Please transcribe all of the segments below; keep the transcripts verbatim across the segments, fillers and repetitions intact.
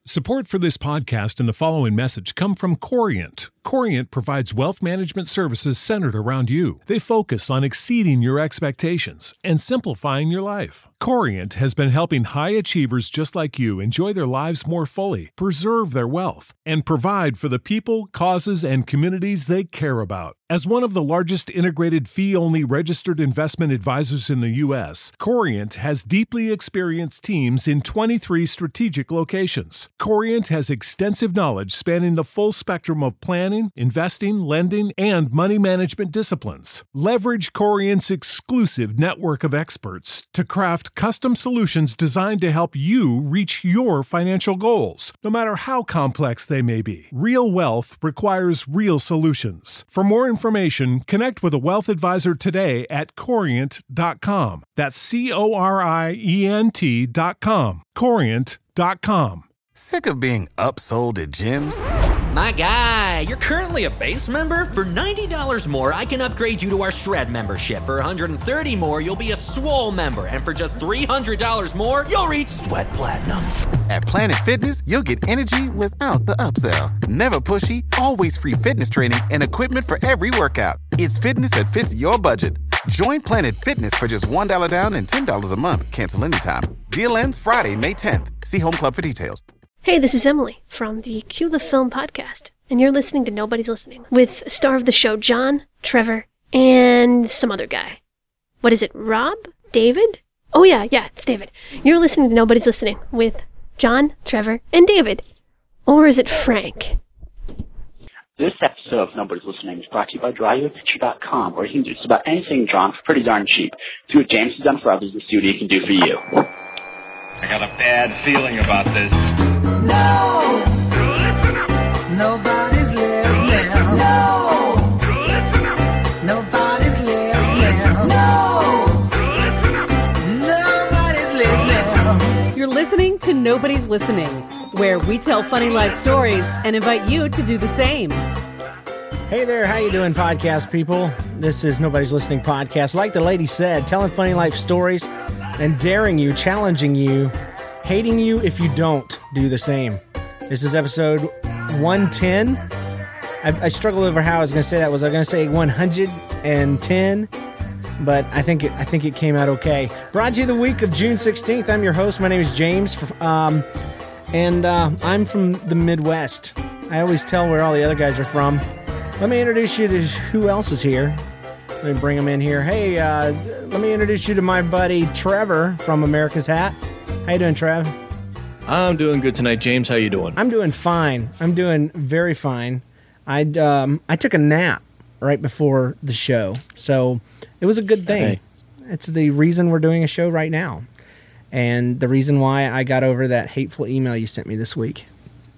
Support for this podcast and the following message come from Corient. Corient provides wealth management services centered around you. They focus on exceeding your expectations and simplifying your life. Corient has been helping high achievers just like you enjoy their lives more fully, preserve their wealth, and provide for the people, causes, and communities they care about. As one of the largest integrated fee-only registered investment advisors in the U S, Corient has deeply experienced teams in twenty-three strategic locations. Corient has extensive knowledge spanning the full spectrum of planning, investing, lending, and money management disciplines. Leverage Corient's exclusive network of experts to craft custom solutions designed to help you reach your financial goals, no matter how complex they may be. Real wealth requires real solutions. For more information, connect with a wealth advisor today at corient dot com. That's C O R I E N T dot com. corient dot com. Sick of being upsold at gyms? My guy, you're currently a base member? For ninety dollars more, I can upgrade you to our Shred membership. For one hundred thirty dollars more, you'll be a Swole member. And for just three hundred dollars more, you'll reach Sweat Platinum. At Planet Fitness, you'll get energy without the upsell. Never pushy, always free fitness training and equipment for every workout. It's fitness that fits your budget. Join Planet Fitness for just one dollar down and ten dollars a month. Cancel anytime. Deal ends Friday, May tenth. See Home Club for details. Hey, this is Emily from the Cue the Film podcast, and you're listening to Nobody's Listening with star of the show John, Trevor, and some other guy. What is it, Rob? David? Oh yeah, yeah, it's David. You're listening to Nobody's Listening with John, Trevor, and David. Or is it Frank? This episode of Nobody's Listening is brought to you by dry you picture dot com, where you can do just about anything drawn for pretty darn cheap. Do what James has done for others, the studio can do for you. I got a bad feeling about this. No! Nobody's listening. No! Nobody's listening. No! Nobody's listening. You're listening to Nobody's Listening, where we tell funny life stories and invite you to do the same. Hey there, how you doing, podcast people? This is Nobody's Listening podcast. Like the lady said, telling funny life stories and daring you, challenging you, hating you if you don't do the same. This is episode one ten. I, I struggled over how I was going to say that. Was I going to say one hundred ten? But I think it, I think it came out okay. Brought to you the week of June sixteenth. I'm your host. My name is James, um, and uh, I'm from the Midwest. I always tell where all the other guys are from. Let me introduce you to who else is here. Let me bring them in here. Hey, uh, let me introduce you to my buddy Trevor from America's Hat. How you doing, Trev? I'm doing good tonight, James. How you doing? I'm doing fine. I'm doing very fine. I um I took a nap right before the show, so it was a good thing. Hey. It's the reason we're doing a show right now, and the reason why I got over that hateful email you sent me this week.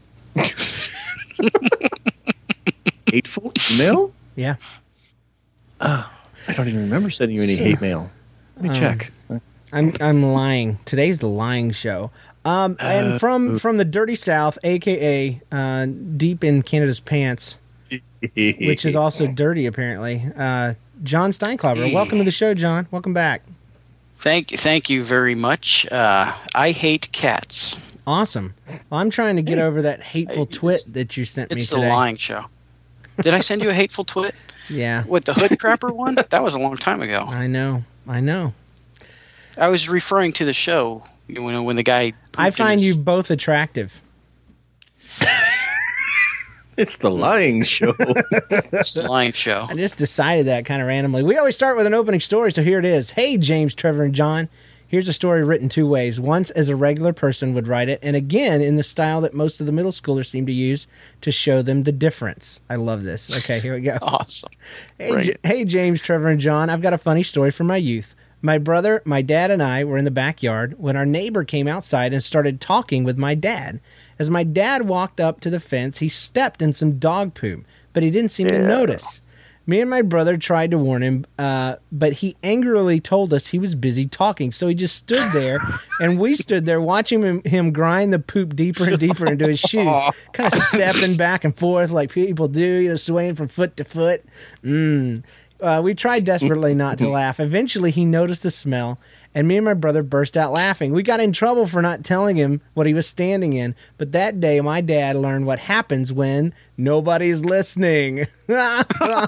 Hateful email? Yeah. Oh, I don't even remember sending you any so, hate mail. Let me um, check. I'm I'm lying. Today's the lying show. Um, and uh, from from the Dirty South, aka uh, deep in Canada's pants, which is also dirty apparently. Uh, John Steinklauber, hey. Welcome to the show, John. Welcome back. Thank thank you very much. Uh, I hate cats. Awesome. Well, I'm trying to get over that hateful it's, twit that you sent me today. It's the lying show. Did I send you a hateful twit? Yeah. With the hood crapper one? That was a long time ago. I know. I know. I was referring to the show, you know, when the guy... I find his... you both attractive. It's the lying show. It's the lying show. I just decided that kind of randomly. We always start with an opening story, so here it is. Hey, James, Trevor, and John. Here's a story written two ways. Once as a regular person would write it, and again in the style that most of the middle schoolers seem to use to show them the difference. I love this. Okay, here we go. Awesome. Hey, J- hey, James, Trevor, and John. I've got a funny story from my youth. My brother, my dad, and I were in the backyard when our neighbor came outside and started talking with my dad. As my dad walked up to the fence, he stepped in some dog poop, but he didn't seem yeah. to notice. Me and my brother tried to warn him, uh, but he angrily told us he was busy talking, so he just stood there, and we stood there watching him, him grind the poop deeper and deeper into his shoes, kind of stepping back and forth like people do, you know, swaying from foot to foot. Mm. Uh, we tried desperately not to laugh. Eventually, he noticed the smell and me and my brother burst out laughing. We got in trouble for not telling him what he was standing in, but that day my dad learned what happens when nobody's listening. uh,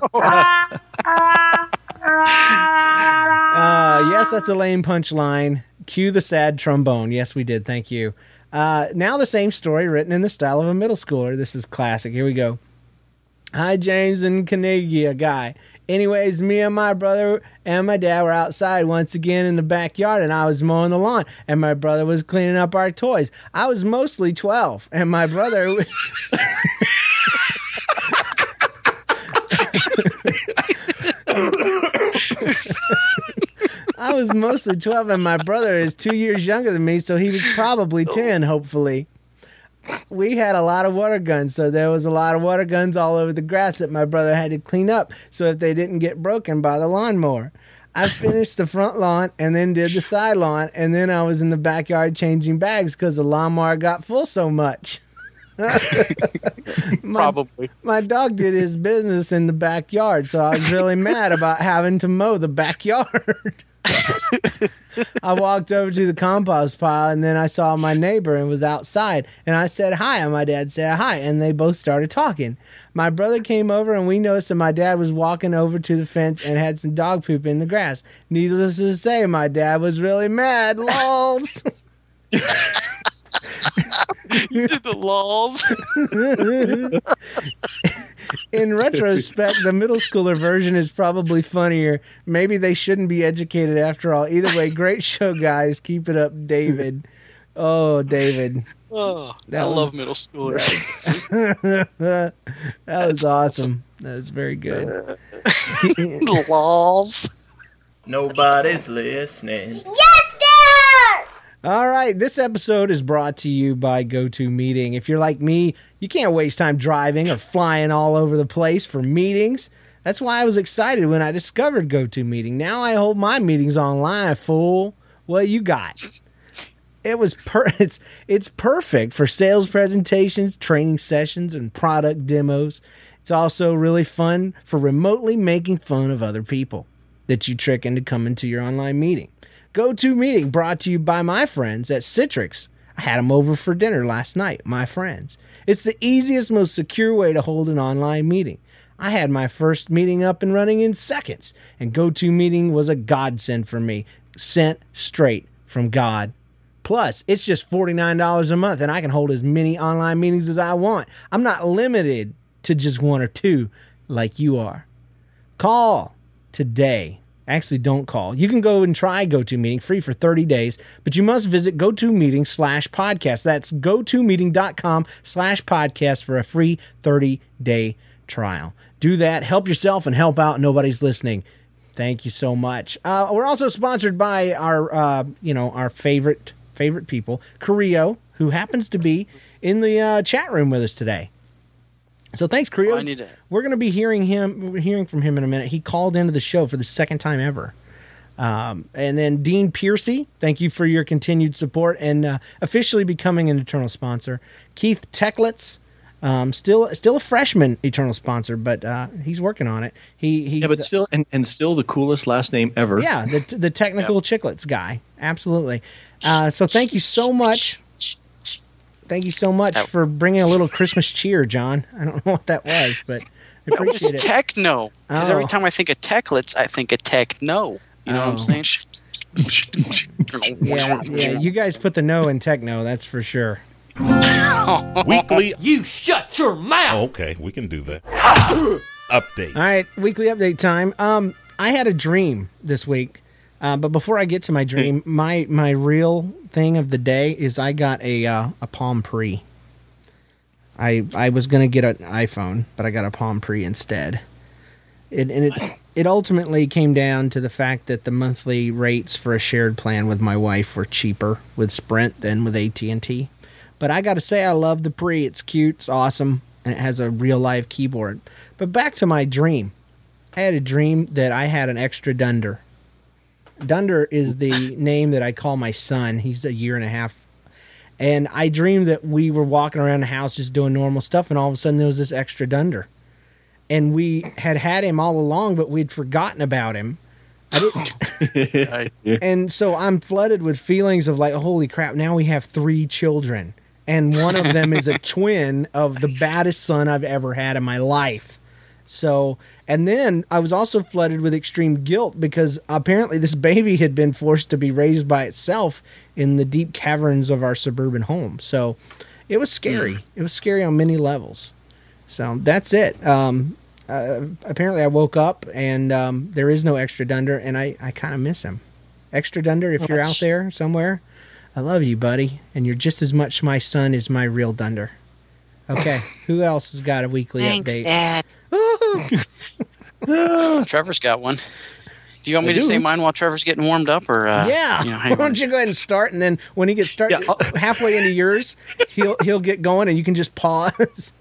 yes, that's a lame punchline. Cue the sad trombone. Yes, we did. Thank you. Uh, now the same story written in the style of a middle schooler. This is classic. Here we go. Hi, James and Carnegie, a guy. Anyways, me and my brother and my dad were outside once again in the backyard, and I was mowing the lawn, and my brother was cleaning up our toys. I was mostly twelve, and my brother... I was mostly twelve, and my brother is two years younger than me, so he was probably ten, hopefully. We had a lot of water guns, so there was a lot of water guns all over the grass that my brother had to clean up so if they didn't get broken by the lawnmower. I finished the front lawn and then did the side lawn, and then I was in the backyard changing bags because the lawnmower got full so much. my, Probably. My dog did his business in the backyard, so I was really mad about having to mow the backyard. I walked over to the compost pile, and then I saw my neighbor and was outside, and I said hi, and my dad said hi, and they both started talking. My brother came over, and we noticed that my dad was walking over to the fence and had some dog poop in the grass. Needless to say, my dad was really mad. Lols. You did the lols. In retrospect, the middle schooler version is probably funnier. Maybe they shouldn't be educated after all. Either way, great show, guys. Keep it up, David. Oh, David. Oh, That I was- love middle schoolers. That was awesome. That was very good. Lols. Nobody's listening. All right, this episode is brought to you by GoToMeeting. If you're like me, you can't waste time driving or flying all over the place for meetings. That's why I was excited when I discovered GoToMeeting. Now I hold my meetings online, fool. What you got? It was per- it's it's perfect for sales presentations, training sessions, and product demos. It's also really fun for remotely making fun of other people that you trick into coming to your online meeting. GoToMeeting brought to you by my friends at Citrix. I had them over for dinner last night, my friends. It's the easiest, most secure way to hold an online meeting. I had my first meeting up and running in seconds, and GoToMeeting was a godsend for me, sent straight from God. Plus, it's just forty-nine dollars a month, and I can hold as many online meetings as I want. I'm not limited to just one or two like you are. Call today. Actually, don't call. You can go and try GoToMeeting free for thirty days, but you must visit GoToMeeting slash podcast. That's GoToMeeting.com slash podcast for a free thirty-day trial. Do that. Help yourself and help out. Nobody's listening. Thank you so much. Uh, we're also sponsored by our, uh, you know, our favorite favorite people, Creo, who happens to be in the uh, chat room with us today. So thanks, Creo. Oh, I need to- We're going to be hearing him, we're hearing from him in a minute. He called into the show for the second time ever. Um, and then Dean Piercy, thank you for your continued support and uh, officially becoming an Eternal sponsor. Keith Techlitz, um, still still a freshman Eternal sponsor, but uh, he's working on it. He he's, Yeah, but still, and, and still the coolest last name ever. yeah, the the technical chiclets guy, absolutely. Uh, so thank you so much. Thank you so much for bringing a little Christmas cheer, John. I don't know what that was, but I appreciate It's it. techno. Because Oh. every time I think of techlets, I think of techno. You know Oh. what I'm saying? Yeah, yeah, you guys put the no in techno, that's for sure. Weekly. You shut your mouth. Okay, we can do that. Update. All right, weekly update time. Um, I had a dream this week, uh, but before I get to my dream, my my real thing of the day is I got a uh, a Palm Pre. I I was gonna get an iPhone, but I got a Palm Pre instead. It and it it ultimately came down to the fact that the monthly rates for a shared plan with my wife were cheaper with Sprint than with A T and T. But I got to say, I love the Pre. It's cute, it's awesome, and it has a real live keyboard. But back to my dream. I had a dream that I had an extra Dunder. Dunder is the name that I call my son. He's a year and a half. And I dreamed that we were walking around the house just doing normal stuff, and all of a sudden there was this extra Dunder. And we had had him all along, but we'd forgotten about him I didn't. And so I'm flooded with feelings of like, holy crap, now we have three children. And one of them is a twin of the baddest son I've ever had in my life. So, and then I was also flooded with extreme guilt because apparently this baby had been forced to be raised by itself in the deep caverns of our suburban home. So it was scary. Mm. It was scary on many levels. So that's it. Um, uh, apparently I woke up and um, there is no Extra Dunder, and I, I kind of miss him. Extra Dunder, if oh, you're out there somewhere, I love you, buddy. And you're just as much my son as my real Dunder. Okay, who else has got a weekly Thanks, update? Dad. Trevor's got one. Do you want me I to do. say mine while Trevor's getting warmed up, or uh, yeah? You know, Why don't you go ahead and start, and then when he gets started, yeah. halfway into yours, he'll he'll get going, and you can just pause.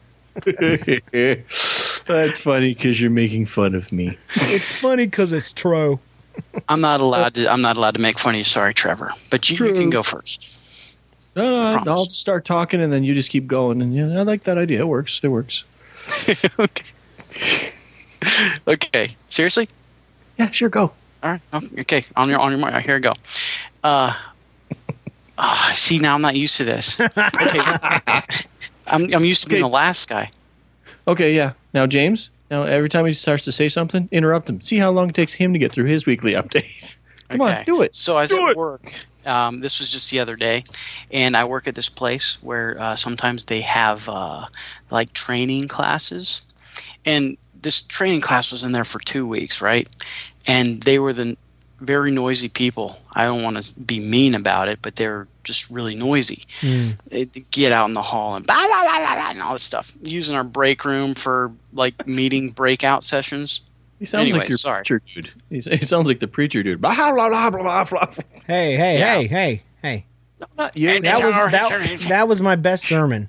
That's funny because you're making fun of me. It's funny because it's true. I'm not allowed to. I'm not allowed to make fun of you. Sorry, Trevor, but you, you can go first. No, no, I'll just start talking, and then you just keep going. And yeah, I like that idea. It works. It works. Okay. Okay. Seriously? Yeah, sure. Go. All right. Okay. On your on your mark. Here we go. Uh, uh, see, now I'm not used to this. Okay. I'm I'm used to being okay. the last guy. Okay. Yeah. Now, James. Now, every time he starts to say something, interrupt him. See how long it takes him to get through his weekly updates. Come okay. on, do it. So I was do at it. work. Um, this was just the other day, and I work at this place where uh, sometimes they have uh, like training classes, and this training class was in there for two weeks, right? And they were the very noisy people. I don't want to be mean about it, but they're just really noisy. Mm. They get out in the hall and blah, blah, blah, blah, blah, and all this stuff, using our break room for like meeting breakout sessions. He sounds anyway, like your sorry. preacher dude. He, he sounds like the preacher dude. Blah, blah, blah, blah, blah. Hey, hey, Yeah. hey, hey, hey. No, not you. That was that, that was my best sermon.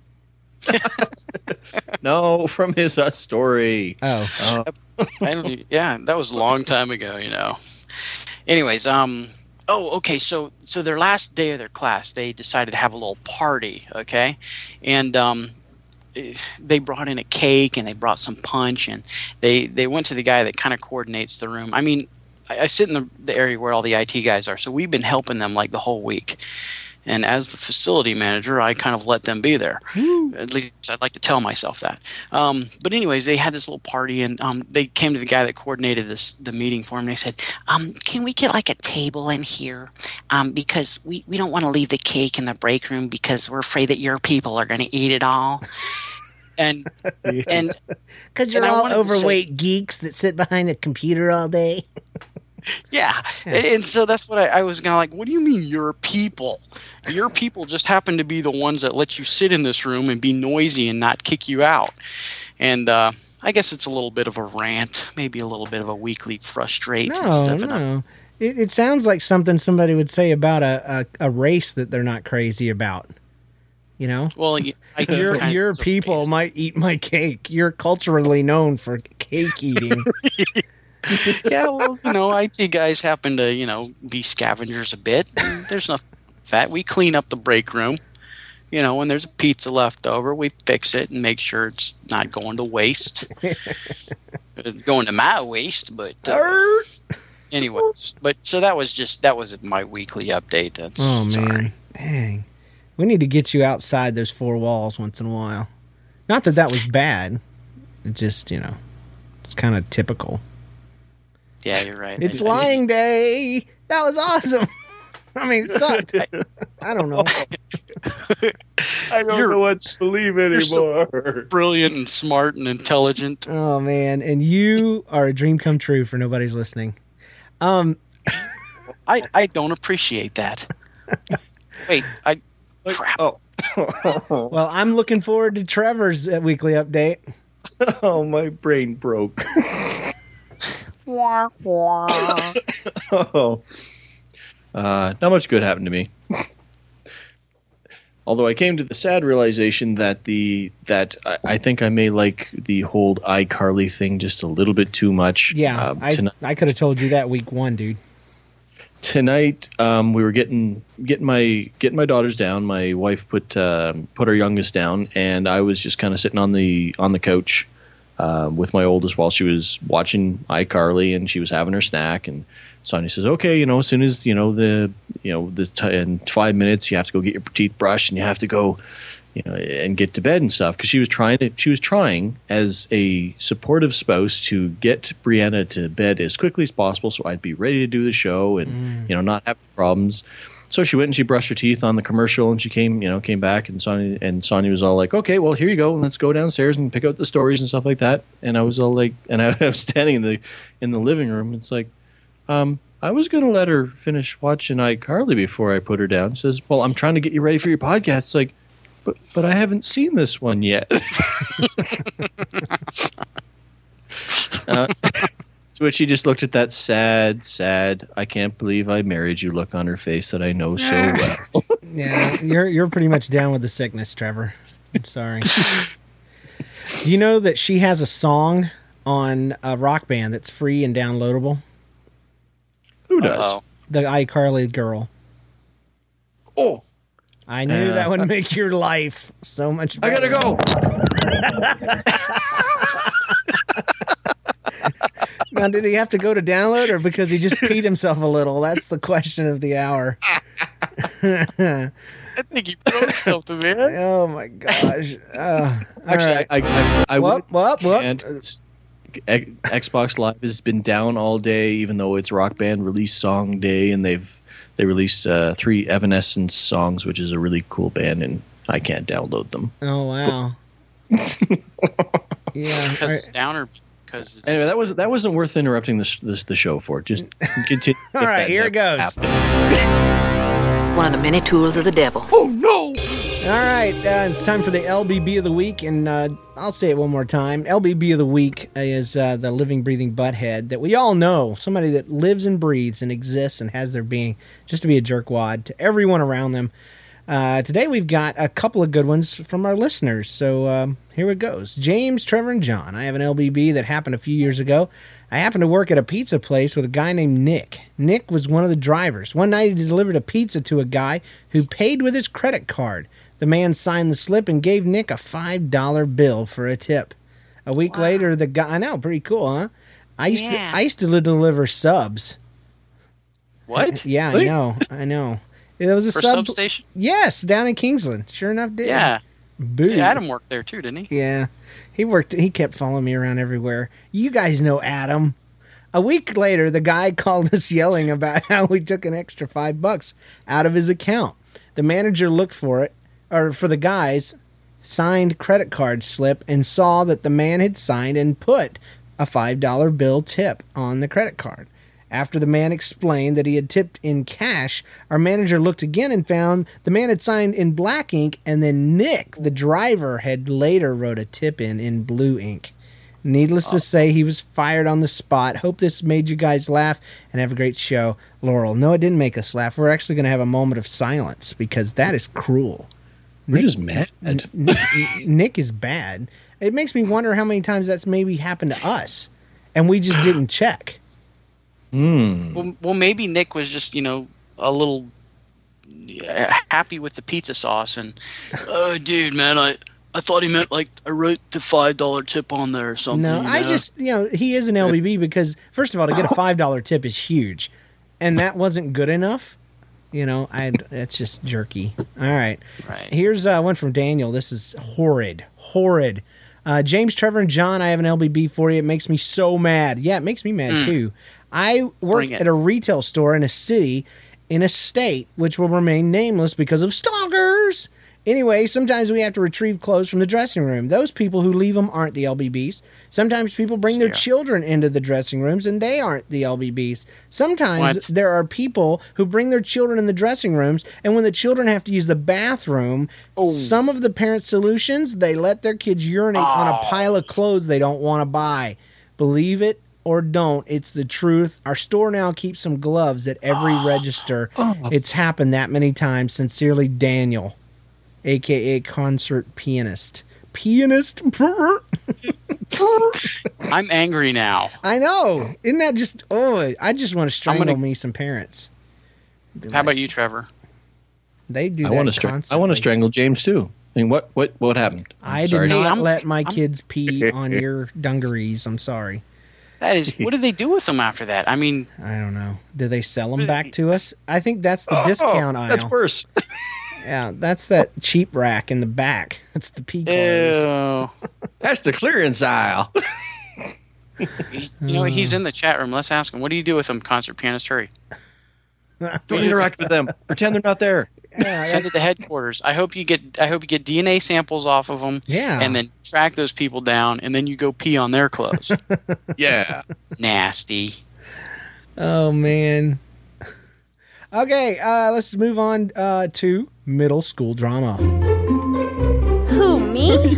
No, from his uh, story. Oh. Uh, I don't, yeah, that was a long time ago, you know. Anyways, um, oh, okay, so so their last day of their class, they decided to have a little party, okay? And um, they brought in a cake and they brought some punch, and they, they went to the guy that kind of coordinates the room. I mean, I, I sit in the, the area where all the I T guys are, so we've been helping them like the whole week. And as the facility manager, I kind of let them be there. Mm. At least I'd like to tell myself that. Um, but anyways, they had this little party, and um, they came to the guy that coordinated this the meeting for him. And they said, um, "Can we get like a table in here? Um, because we, we don't want to leave the cake in the break room because we're afraid that your people are going to eat it all." And and because you're and all overweight say, geeks that sit behind a computer all day. Yeah. yeah, and so that's what I, I was going to like, what do you mean your people? Your people just happen to be the ones that let you sit in this room and be noisy and not kick you out. And uh, I guess it's a little bit of a rant, maybe a little bit of a weekly frustrate. No, no. It, it sounds like something somebody would say about a, a, a race that they're not crazy about. You know? Well, I your, your people might eat my cake. You're culturally known for cake eating. Yeah, well, you know, I T guys happen to, you know, be scavengers a bit. There's no fat. We clean up the break room. You know, when there's a pizza left over, we fix it and make sure it's not going to waste. It's going to my waste, but uh, anyways. But so that was just that was my weekly update. That's oh man, sorry. Dang. We need to get you outside those four walls once in a while. Not that that was bad. It just, you know, it's kind of typical. Yeah, you're right. It's lying day. That was awesome. I mean, it sucked. I don't know. I don't you're, know what to believe anymore. You're so brilliant and smart and intelligent. Oh, man. And you are a dream come true for nobody's listening. Um, I, I don't appreciate that. Wait, I... Crap. Oh. Well, I'm looking forward to Trevor's uh, weekly update. Oh, my brain broke. Wah, wah. Oh, uh, not much good happened to me. Although I came to the sad realization that the that I, I think I may like the whole iCarly thing just a little bit too much. Yeah, uh, I tonight, I could have told you that week one, dude. Tonight, um, we were getting getting my getting my daughters down. My wife put uh, put our youngest down, and I was just kind of sitting on the on the couch. uh, with my oldest while she was watching iCarly and she was having her snack. And Sonia says, "Okay, you know, as soon as you know the you know the t- in five minutes, you have to go get your teeth brushed and you have to go, you know, and get to bed and stuff." Because she was trying to, she was trying as a supportive spouse to get Brianna to bed as quickly as possible, so I'd be ready to do the show and Mm. you know not have problems. So she went and she brushed her teeth on the commercial, and she came, you know, came back, and Sonia and Sonia was all like, "Okay, well, here you go. Let's go downstairs and pick out the stories and stuff like that." And I was all like, and I was standing in the in the living room. It's like, um, I was gonna let her finish watching iCarly before I put her down. She says, "Well, I'm trying to get you ready for your podcast." It's like, but but I haven't seen this one yet. uh, To which she just looked at that sad, sad, "I can't believe I married you" look on her face that I know so well. Yeah, you're you're pretty much down with the sickness, Trevor. I'm sorry. Do you know that she has a song on a Rock Band that's free and downloadable? Who does? Uh-oh. The iCarly girl. Oh. I knew Uh, that would make your life so much I better. gotta go. Now, did he have to go to download or because he just peed himself a little? That's the question of the hour. I think he broke something, man. Oh my gosh! Uh, Actually, right. I, I, I, I Whoop, whoop, whoop. And X- Xbox Live has been down all day, even though it's Rock Band release song day, and they've they released uh, three Evanescence songs, which is a really cool band, and I can't download them. Oh wow! Yeah, Because it's down or because it's Anyway, that was that wasn't worth interrupting this, this the show for. Just continue. All right, here it goes. One of the many tools of the devil. Oh no! All right, uh, it's time for the L B B of the week, and uh, I'll say it one more time. L B B of the week is uh, the living, breathing butthead that we all know, somebody that lives and breathes and exists and has their being, just to be a jerkwad to everyone around them. Uh, today we've got a couple of good ones from our listeners, so um, here it goes. James, Trevor, and John. I have an L B B that happened a few years ago. I happened to work at a pizza place with a guy named Nick. Nick was one of the drivers. One night he delivered a pizza to a guy who paid with his credit card. The man signed the slip and gave Nick a five dollar bill for a tip. A week Wow. later, the guy... I know, pretty cool, huh? I used Yeah. to I used to deliver subs. What? Yeah, I Really? know. I know. It was a For sub substation? Yes, down in Kingsland. Sure enough, did. Yeah. Boo. Yeah, Adam worked there too, didn't he? Yeah. He worked. He kept following me around everywhere. You guys know Adam. A week later, the guy called us yelling about how we took an extra five bucks out of his account. The manager looked for it, or for the guy's signed credit card slip, and saw that the man had signed and put a five dollar bill tip on the credit card. After the man explained that he had tipped in cash, our manager looked again and found the man had signed in black ink, and then Nick, the driver, had later wrote a tip in in blue ink. Needless to say, he was fired on the spot. Hope this made you guys laugh and have a great show. Laurel. No, it didn't make us laugh. We're actually going to have a moment of silence because that is cruel. We're just mad. Nick, Nick is bad. It makes me wonder how many times that's maybe happened to us and we just didn't check. Mm. Well, well, maybe Nick was just, you know, a little uh, happy with the pizza sauce, and oh, dude, man, I, I thought he meant like I wrote the five dollar tip on there or something. No, you I know? just, you know, he is an L B B because, first of all, to get a five dollar tip is huge, and that wasn't good enough. You know, I that's just jerky. All right. Right. Here's uh, one from Daniel. This is horrid. Horrid. Uh, James, Trevor, and John, I have an L B B for you. It makes me so mad. Yeah, it makes me mad, Mm. too. I work Bring it. at a retail store in a city in a state which will remain nameless because of stalkers. Anyway, sometimes we have to retrieve clothes from the dressing room. Those people who leave them aren't the L B Bs. Sometimes people bring their Sarah. children into the dressing rooms and they aren't the L B Bs. Sometimes What? there are people who bring their children in the dressing rooms, and when the children have to use the bathroom, Oh. some of the parent solutions, they let their kids urinate on a pile of clothes they don't want to buy. Believe it or don't, it's the truth. Our store now keeps some gloves at every register. It's happened that many times. Sincerely, Daniel, a k a concert pianist. Pianist? I'm angry now. I know. Isn't that just, oh, I just want to strangle gonna- me some parents. Be How like, about you, Trevor? They do I that want to. Stra- I constantly. want to strangle James too. I mean, what what what happened? I I'm did sorry. not Hey, I'm- let my I'm- kids pee on your dungarees. I'm sorry. That is, what do they do with them after that? I mean, I don't know. Do they sell them back to us? I think that's the discount aisle. That's worse. Yeah, that's that cheap rack in the back. That's the pee clothes. ew. That's the clearance aisle. you know, he's in the chat room. Let's ask him. What do you do with them, concert pianist? Hurry. Don't interact with them. Pretend they're not there. Yeah, Send it to headquarters. I hope you get. I hope you get D N A samples off of them. Yeah. And then track those people down, and then you go pee on their clothes. Yeah. Nasty. Oh man. Okay, uh, let's move on uh, to middle school drama. Who, me?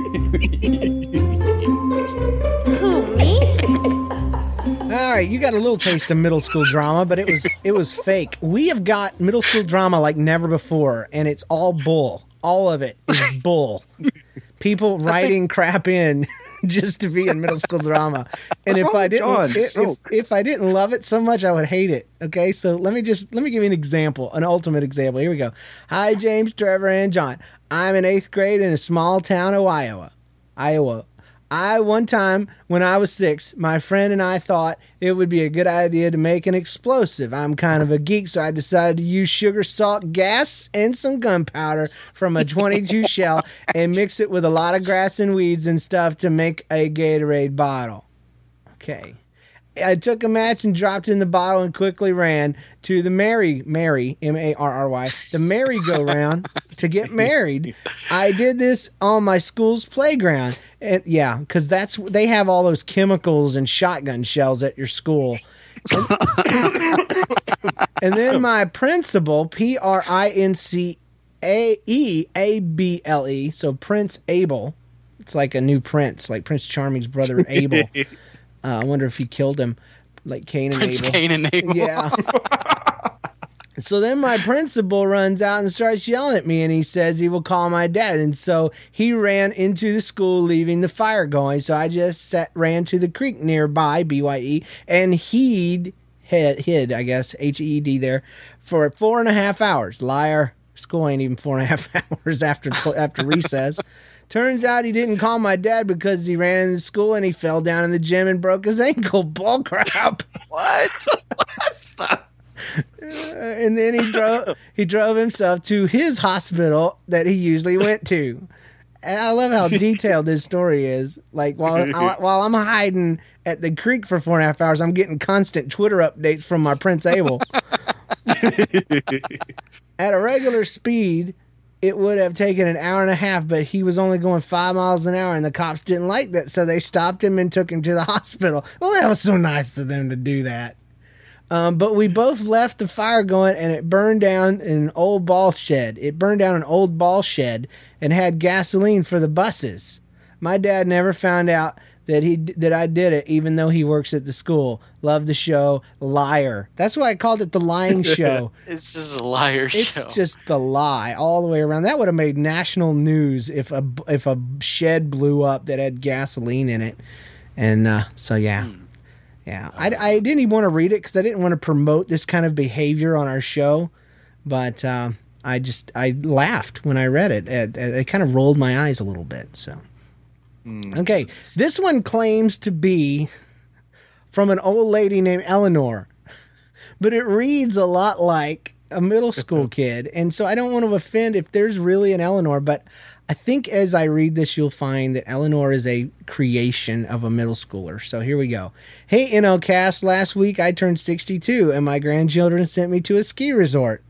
Who, me? All right, you got a little taste of middle school drama, but it was it was fake. We have got middle school drama like never before, and it's all bull. All of it is bull. People writing crap in just to be in middle school drama. And What's if wrong I with didn't John? if, if, Joke. if I didn't love it so much, I would hate it. Okay, so let me just let me give you an example, an ultimate example. Here we go. Hi, James, Trevor, and John. I'm in eighth grade in a small town of Iowa. Iowa. I, one time, when I was six, my friend and I thought it would be a good idea to make an explosive. I'm kind of a geek, so I decided to use sugar, salt, gas, and some gunpowder from a twenty-two shell and mix it with a lot of grass and weeds and stuff to make a Gatorade bottle. Okay. I took a match and dropped it in the bottle and quickly ran to the merry, Mary, M A R R Y, the merry-go-round to get married. I did this on my school's playground. And yeah, because that's they have all those chemicals and shotgun shells at your school. And, and then my principal, P R I N C A E A B L E, so Prince Abel. It's like a new prince, like Prince Charming's brother Abel. Uh, I wonder if he killed him, like Cain and Prince Abel. Cain and Abel. Yeah. So then my principal runs out and starts yelling at me, and he says he will call my dad. And so he ran into the school, leaving the fire going. So I just sat, ran to the creek nearby, B Y E, and hid, hid, hid, I guess, H E E D there, for four and a half hours. Liar. School ain't even four and a half hours after after recess. Turns out he didn't call my dad because he ran into school and he fell down in the gym and broke his ankle. Bull crap. What? Uh, and then he drove he drove himself to his hospital that he usually went to. And I love how detailed this story is. Like while I, while I'm hiding at the creek for four and a half hours, I'm getting constant Twitter updates from my Prince Abel. At a regular speed, it would have taken an hour and a half, but he was only going five miles an hour, and the cops didn't like that, so they stopped him and took him to the hospital. Well, that was so nice of them to do that. Um, but we both left the fire going, and it burned down an old ball shed. It burned down an old ball shed and had gasoline for the buses. My dad never found out that he that I did it, even though he works at the school. Love the show. Liar. That's why I called it the lying show. It's just a liar It's show. just the lie all the way around. That would have made national news if a if a shed blew up that had gasoline in it. And uh, so yeah. Hmm. Yeah, I, I didn't even want to read it because I didn't want to promote this kind of behavior on our show, but uh, I just I laughed when I read it. It, it, it kind of rolled my eyes a little bit. So, okay, this one claims to be from an old lady named Eleanor, but it reads a lot like a middle school kid, and so I don't want to offend if there's really an Eleanor, but I think as I read this, you'll find that Eleanor is a creation of a middle schooler. So here we go. Hey, N L Cast, last week I turned sixty-two and my grandchildren sent me to a ski resort.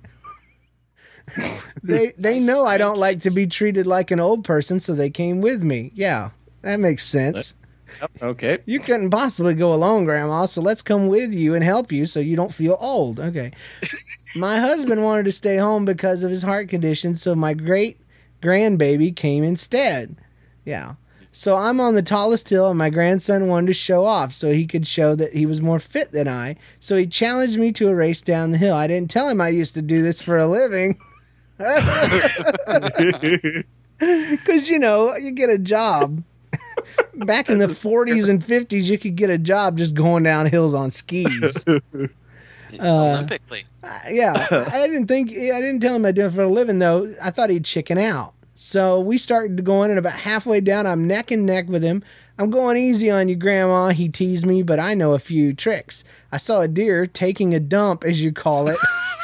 they they know I don't like to be treated like an old person, so they came with me. Yeah, that makes sense. Okay. You couldn't possibly go alone, Grandma, so let's come with you and help you so you don't feel old. Okay. My husband wanted to stay home because of his heart condition, so my great grandbaby came instead. Yeah. So I'm on the tallest hill, and my grandson wanted to show off so he could show that he was more fit than I. So he challenged me to a race down the hill. I didn't tell him I used to do this for a living. Because, you know, you get a job. Back in the forties and fifties, you could get a job just going down hills on skis. Uh, Olympically. yeah, I didn't think I didn't tell him I did it for a living though. I thought he'd chicken out. So we started going, and about halfway down, I'm neck and neck with him. I'm going easy on you, Grandma. He teased me, but I know a few tricks. I saw a deer taking a dump, as you call it.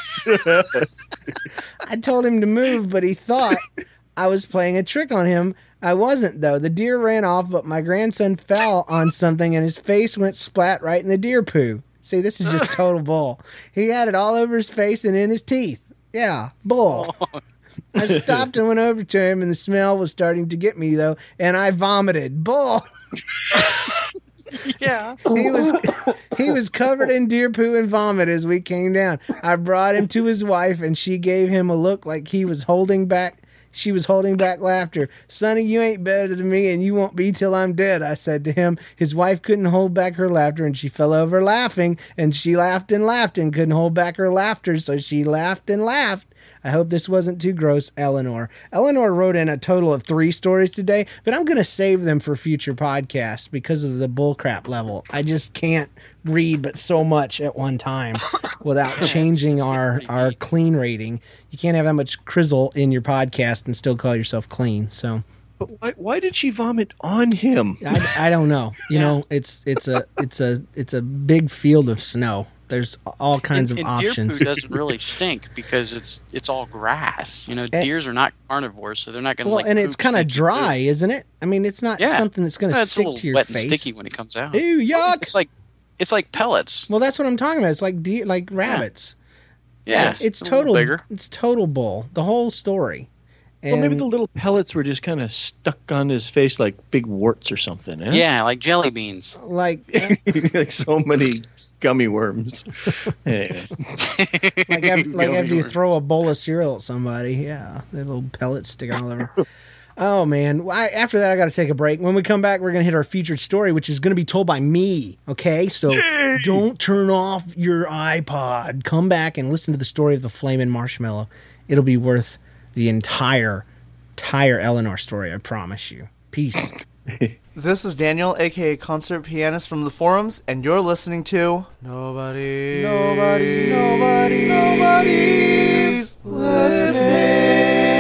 I told him to move, but he thought I was playing a trick on him. I wasn't, though. The deer ran off, but my grandson fell on something, and his face went splat right in the deer poo. See, this is just total bull. He had it all over his face and in his teeth. Yeah, bull. I stopped and went over to him, and the smell was starting to get me, though, and I vomited. Bull. Yeah. He was he was covered in deer poo and vomit as we came down. I brought him to his wife, and she gave him a look like he was holding back. She was holding back laughter. Sonny, you ain't better than me, and you won't be till I'm dead, I said to him. His wife couldn't hold back her laughter, and she fell over laughing, and she laughed and laughed and couldn't hold back her laughter, so she laughed and laughed. I hope this wasn't too gross, Eleanor. Eleanor wrote in a total of three stories today, but I'm going to save them for future podcasts because of the bullcrap level. I just can't read but so much at one time without changing our, our clean rating. You can't have that much crizzle in your podcast and still call yourself clean. So, but why, why did she vomit on him? I, I don't know. You yeah. know, it's it's a it's a it's a big field of snow. There's all kinds and, of and options. Deer poo doesn't really stink because it's it's all grass. You know, and, deers are not carnivores, so they're not going to well, like. And it's kind of dry, food. Isn't it? I mean, it's not yeah. something that's going to well, stick to your wet face. And sticky when it comes out. Ew, yuck! It's like it's like pellets. Well, that's what I'm talking about. It's like deer, like rabbits. Yeah, yeah it's, it's total. Bigger. It's total bull. The whole story. And well, maybe the little pellets were just kind of stuck on his face like big warts or something. Eh? Yeah, like jelly beans. Like, like so many gummy worms. like after, like after you throw a bowl of cereal at somebody. Yeah, the little pellets sticking all over. Oh, man. I, after that, I got to take a break. When we come back, we're going to hit our featured story, which is going to be told by me, okay? So Yay! Don't turn off your iPod. Come back and listen to the story of the Flamin' Marshmallow. It'll be worth the entire, entire Eleanor story, I promise you. Peace. This is Daniel, a k a. Concert Pianist from the forums, and you're listening to Nobody, Nobody, Nobody, Nobody's Listening.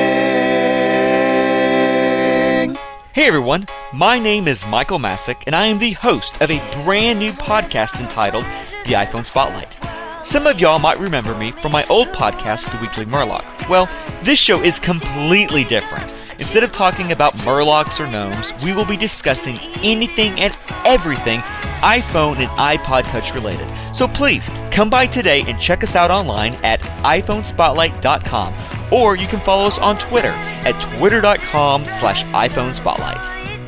Hey everyone, my name is Michael Masick, and I am the host of a brand new podcast entitled The iPhone Spotlight. Some of y'all might remember me from my old podcast, The Weekly Murloc. Well, this show is completely different. Instead of talking about Murlocs or gnomes, we will be discussing anything and everything iPhone and iPod Touch related. So please, come by today and check us out online at iPhone Spotlight dot com. Or you can follow us on Twitter at twitter dot com slash iPhone Spotlight.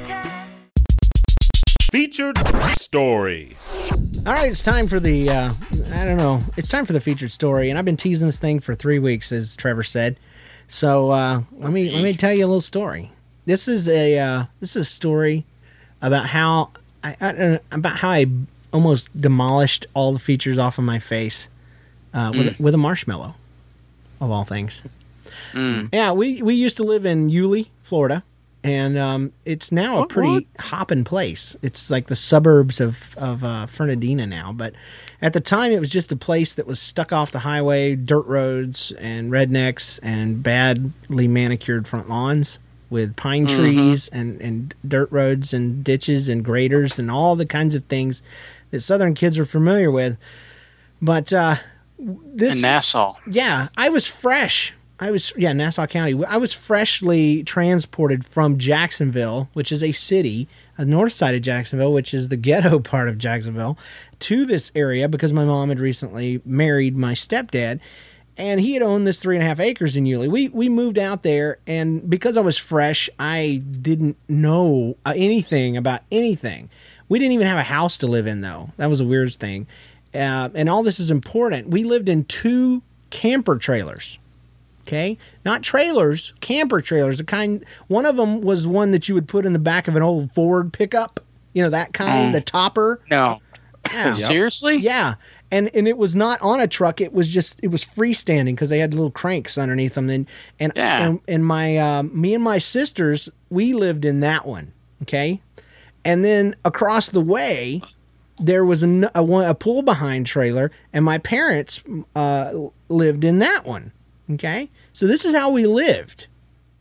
Featured story. All right, it's time for the, uh, I don't know, it's time for the featured story, and I've been teasing this thing for three weeks, as Trevor said. So uh, let me let me tell you a little story. This is a uh, this is a story about how I, I about how I almost demolished all the features off of my face uh, with mm. with a marshmallow, of all things. Mm. Yeah, we we used to live in Yulee, Florida. And um, it's now a pretty what? hopping place. It's like the suburbs of, of uh, Fernandina now. But at the time, it was just a place that was stuck off the highway, dirt roads and rednecks and badly manicured front lawns with pine mm-hmm. trees and, and dirt roads and ditches and graders and all the kinds of things that Southern kids are familiar with. But uh, this... In Nassau. Yeah, I was fresh. I was, yeah, Nassau County. I was freshly transported from Jacksonville, which is a city, the north side of Jacksonville, which is the ghetto part of Jacksonville, to this area because my mom had recently married my stepdad, and he had owned this three and a half acres in Yulee. We we moved out there, and because I was fresh, I didn't know anything about anything. We didn't even have a house to live in, though. That was the weirdest thing. Uh, and all this is important. We lived in two camper trailers. Okay, not trailers, camper trailers. The kind, one of them was one that you would put in the back of an old Ford pickup. You know, that kind, mm. the topper. No, yeah. Seriously? Yeah, and and it was not on a truck. It was just it was freestanding because they had little cranks underneath them. And and yeah. and, and my uh, me and my sisters, we lived in that one. Okay, and then across the way, there was a a, a pull behind trailer, and my parents uh, lived in that one. Okay, so this is how we lived.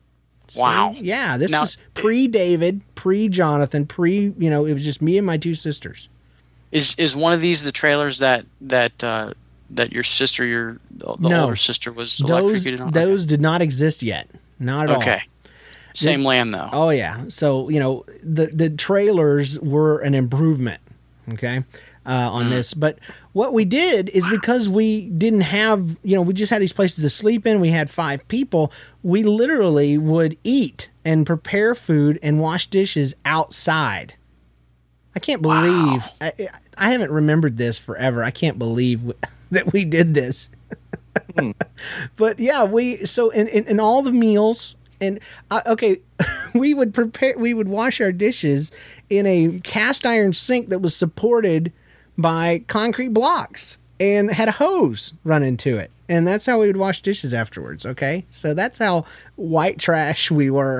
Wow. See? Yeah, this Now- is pre-David, pre-Jonathan, pre, you know, it was just me and my two sisters. Is is one of these the trailers that that uh, that your sister, your the No. older sister, was Those electrocuted on? those did not exist yet. Not at all. Okay. Same This- land though. Oh yeah. So, you know, the the trailers were an improvement, okay, uh, on Mm. this. But what we did is because we didn't have, you know, we just had these places to sleep in. We had five people. We literally would eat and prepare food and wash dishes outside. I can't believe I, I haven't remembered this forever. I can't believe w- that we did this. But yeah, we so in, in, in all the meals and uh, okay, we would prepare we would wash our dishes in a cast iron sink that was supported by concrete blocks and had a hose run into it. And that's how we would wash dishes afterwards, okay? So that's how white trash we were.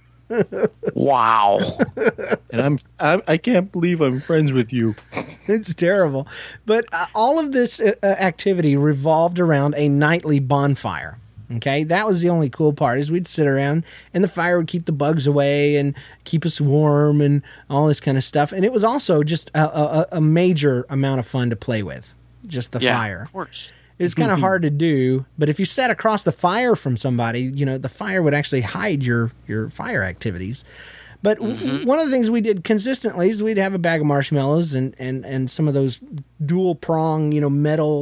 Wow. And I'm, I'm I can't believe I'm friends with you. It's terrible. But uh, all of this uh, uh, activity revolved around a nightly bonfire. Okay, that was the only cool part is we'd sit around and the fire would keep the bugs away and keep us warm and all this kind of stuff. And it was also just a, a, a major amount of fun to play with, just the Yeah, fire. of course. It was kind of hard to do, but if you sat across the fire from somebody, you know, the fire would actually hide your, your fire activities. But w- Mm-hmm. one of the things we did consistently is we'd have a bag of marshmallows and, and, and some of those dual prong, you know, metal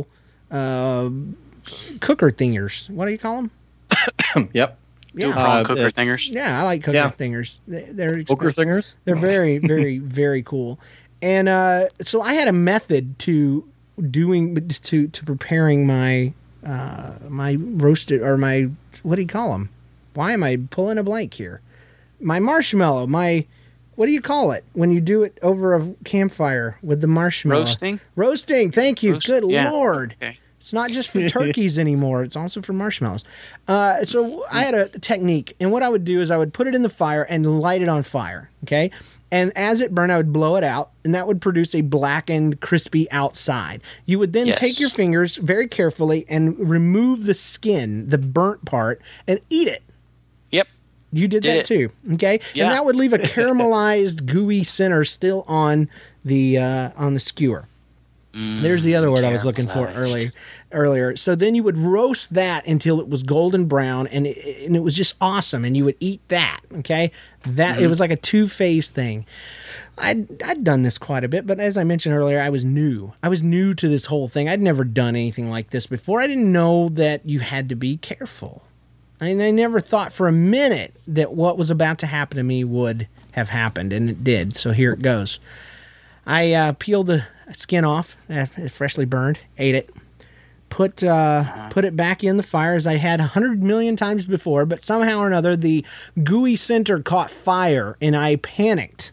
uh, cooker thingers. What do you call them? Yep. Dual Yeah. prong Uh, cooker uh, thingers. Yeah, I like cooker Yeah. thingers. They- They're Poker thingers? They're very, very, very cool. And uh, so I had a method to doing to to preparing my uh, my roasted or my what do you call them? Why am I pulling a blank here? My marshmallow. My what do you call it when you do it over a campfire with the marshmallow? Roasting? Roasting. Thank you. Roast- Good yeah. Lord. Okay. It's not just for turkeys anymore. It's also for marshmallows. Uh, so I had a technique, and what I would do is I would put it in the fire and light it on fire. Okay, and as it burned, I would blow it out, and that would produce a blackened, crispy outside. You would then Yes. take your fingers very carefully and remove the skin, the burnt part, and eat it. Yep. You did, Did that it. too, okay? Yeah. And that would leave a caramelized, gooey center still on the uh, on the skewer. There's the other word I was looking for caramelized. earlier. Earlier, so then you would roast that until it was golden brown, and it, and it was just awesome. And you would eat that. Okay, that it was like a two phase thing. I'd I'd done this quite a bit, but as I mentioned earlier, I was new. I was new to this whole thing. I'd never done anything like this before. I didn't know that you had to be careful. And I never thought for a minute that what was about to happen to me would have happened, and it did. So here it goes. I uh, peeled the skin off, uh, freshly burned, ate it, put uh, put it back in the fire as I had a hundred million times before, but somehow or another the gooey center caught fire, and I panicked.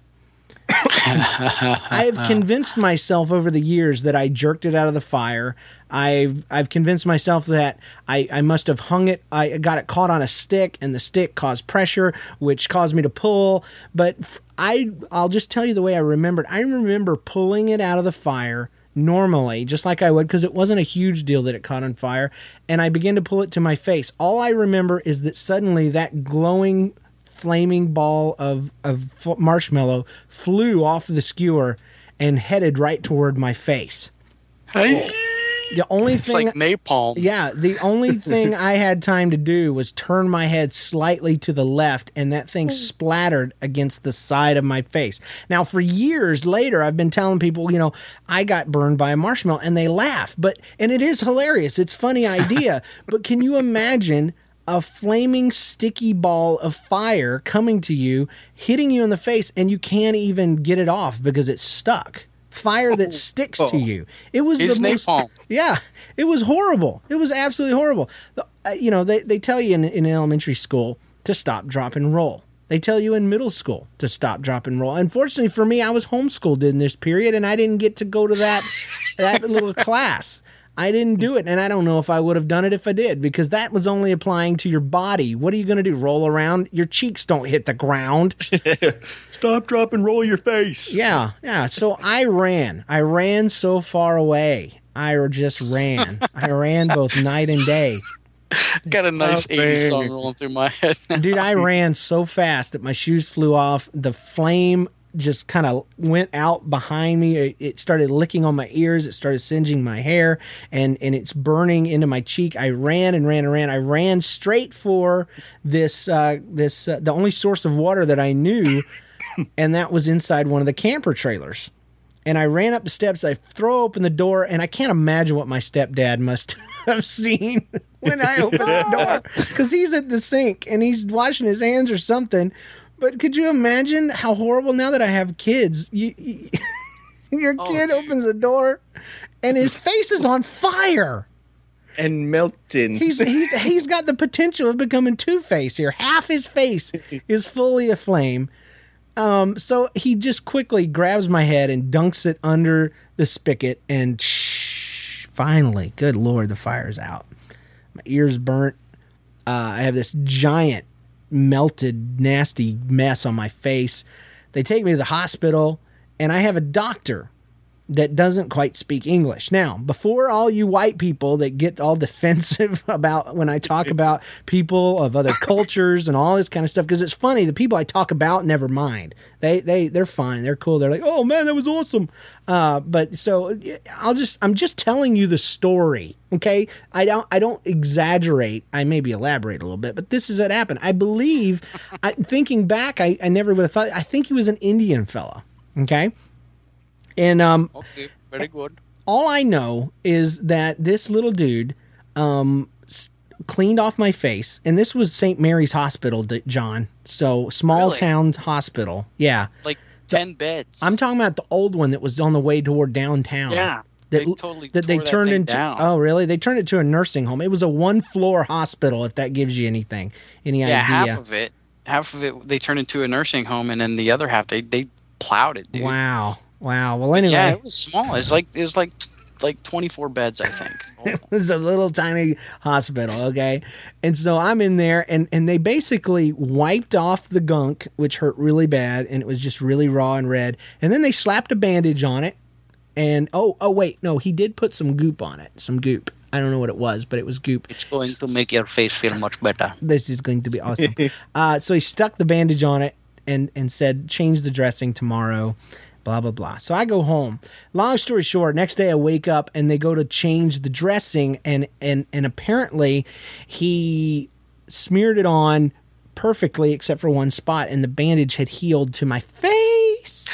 I have convinced myself over the years that I jerked it out of the fire. I've I've convinced myself that I, I must have hung it. I got it caught on a stick, and the stick caused pressure, which caused me to pull. But f- I I'll just tell you the way I remembered. I remember pulling it out of the fire normally, just like I would, because it wasn't a huge deal that it caught on fire. And I began to pull it to my face. All I remember is that suddenly that glowing, flaming ball of, of f- marshmallow flew off the skewer and headed right toward my face. Hey. The only It's thing, like napalm. yeah, the only thing I had time to do was turn my head slightly to the left, and that thing splattered against the side of my face. Now, for years later, I've been telling people, you know, I got burned by a marshmallow, and they laugh. But and it is hilarious. It's a funny idea. But can you imagine a flaming, sticky ball of fire coming to you, hitting you in the face, and you can't even get it off because it's stuck? Fire that sticks to you. It was It's the most, napalm. yeah, it was horrible. It was absolutely horrible. The- uh, you know, they, they tell you in, in elementary school to stop, drop, and roll. They tell you in middle school to stop, drop, and roll. Unfortunately for me, I was homeschooled in this period, and I didn't get to go to that that little class. I didn't do it, and I don't know if I would have done it if I did, because that was only applying to your body. What are you going to do, roll around? Your cheeks don't hit the ground. Stop, drop, and roll your face. Yeah, yeah. So I ran. I ran so far away. I just ran. I ran both night and day. Got a nice Oh, eighties man. song rolling through my head. Dude, I ran so fast that my shoes flew off. The flame just kind of went out behind me. It, it started licking on my ears. It started singeing my hair, and, and it's burning into my cheek. I ran and ran and ran. I ran straight for this, uh, this uh, the only source of water that I knew, and that was inside one of the camper trailers. And I ran up the steps. I throw open the door, and I can't imagine what my stepdad must have seen when I opened the door, because he's at the sink and he's washing his hands or something. But could you imagine how horrible? Now that I have kids, you, you, your kid opens the door, and his face is on fire and melting. He's he's he's got the potential of becoming Two-Face here. Half his face is fully aflame. Um, so he just quickly grabs my head and dunks it under the spigot, and shh, finally, good Lord, the fire's out. My ears burnt. Uh, I have this giant, melted, nasty mess on my face. They take me to the hospital, and I have a doctor that doesn't quite speak English. Now, before all you white people that get all defensive about when I talk about people of other cultures and all this kind of stuff, because it's funny, the people I talk about never mind. They they they're fine. They're cool. They're like, "Oh man, that was awesome." Uh, but so I'll just I'm just telling you the story, okay? I don't I don't exaggerate. I maybe elaborate a little bit, but this is what happened. I believe, I, thinking back, I, I never would have thought. I think he was an Indian fella, okay? And um, Okay, very good. all I know is that this little dude um, s- cleaned off my face, and this was Saint Mary's Hospital, D- John. So small Really? town hospital. Yeah, Like ten beds. I'm talking about the old one that was on the way toward downtown. Yeah, That, they totally that they tore that turned thing into. down. Oh, really? They turned it to a nursing home. It was a one floor hospital. If that gives you anything, any yeah, idea? half of it. Half of it they turned into a nursing home, and then the other half they they plowed it, dude. Wow. Wow. Well, anyway. Yeah, it was small. It's like it was like like twenty-four beds, I think. It was a little tiny hospital, okay? And so I'm in there, and, and they basically wiped off the gunk, which hurt really bad, and it was just really raw and red. And then they slapped a bandage on it. And, oh, oh, wait, no, he did put some goop on it, some goop. I don't know what it was, but it was goop. It's going to make your face feel much better. This is going to be awesome. uh, so he stuck the bandage on it and, and said, change the dressing tomorrow. Blah, blah, blah. So I go home. Long story short, next day I wake up and they go to change the dressing, and and and apparently he smeared it on perfectly except for one spot, and the bandage had healed to my face.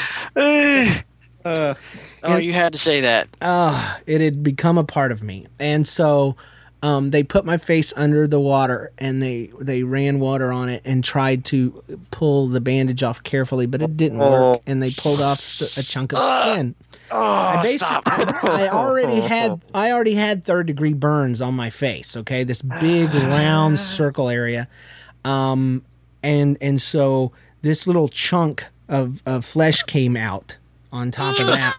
Uh, oh, you had to say that. Uh, it had become a part of me. And so um, they put my face under the water, and they, they ran water on it and tried to pull the bandage off carefully, but it didn't work, and they pulled off s- a chunk of skin. I basically, I, I already had I already had third degree burns on my face. Okay, this big round circle area, um, and and so this little chunk of, of flesh came out on top of that.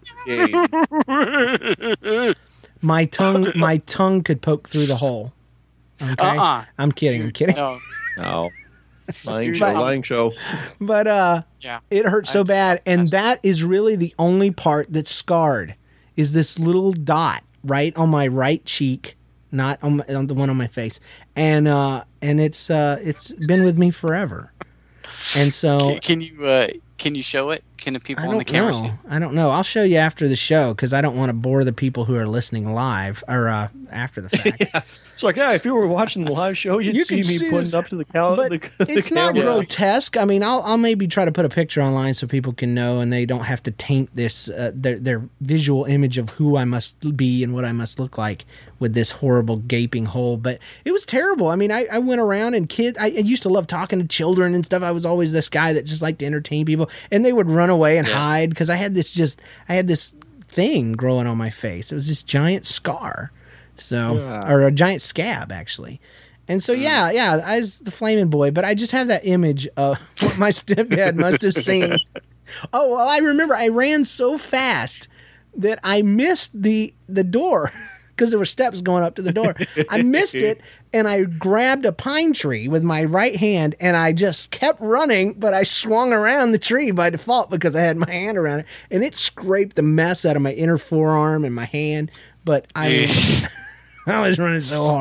My tongue, my tongue could poke through the hole. Okay, Uh-uh. I'm kidding. I'm kidding. No. No. Lying But- show, lying show. But uh, Yeah. it hurt so bad, and that is really the only part that's scarred. Is this little dot right on my right cheek, not on, my, on the one on my face, and uh, and it's uh, it's been with me forever. And so Can, can you uh, can you show it? Can the people I on the don't camera know. see? I don't know. I'll show you after the show because I don't want to bore the people who are listening live or uh, after the fact. It's like, yeah, if you were watching the live show, you'd You see could me see putting this, up to the, cal- but the, the it's not camera. grotesque. I mean, I'll I'll maybe try to put a picture online so people can know, and they don't have to taint this uh, their their visual image of who I must be and what I must look like with this horrible gaping hole. But it was terrible. I mean, I, I went around and kid. I, I used to love talking to children and stuff. I was always this guy that just liked to entertain people, and they would run away and hide because I had this just I had this thing growing on my face. It was this giant scar. So, Yeah. or a giant scab, actually. And so, yeah, yeah, I was the flaming boy, but I just have that image of what my stepdad must have seen. Oh, well, I remember I ran so fast that I missed the, the door because there were steps going up to the door. I missed it, and I grabbed a pine tree with my right hand, and I just kept running, but I swung around the tree by default because I had my hand around it, and it scraped the mess out of my inner forearm and my hand, but I was, I was running so hard.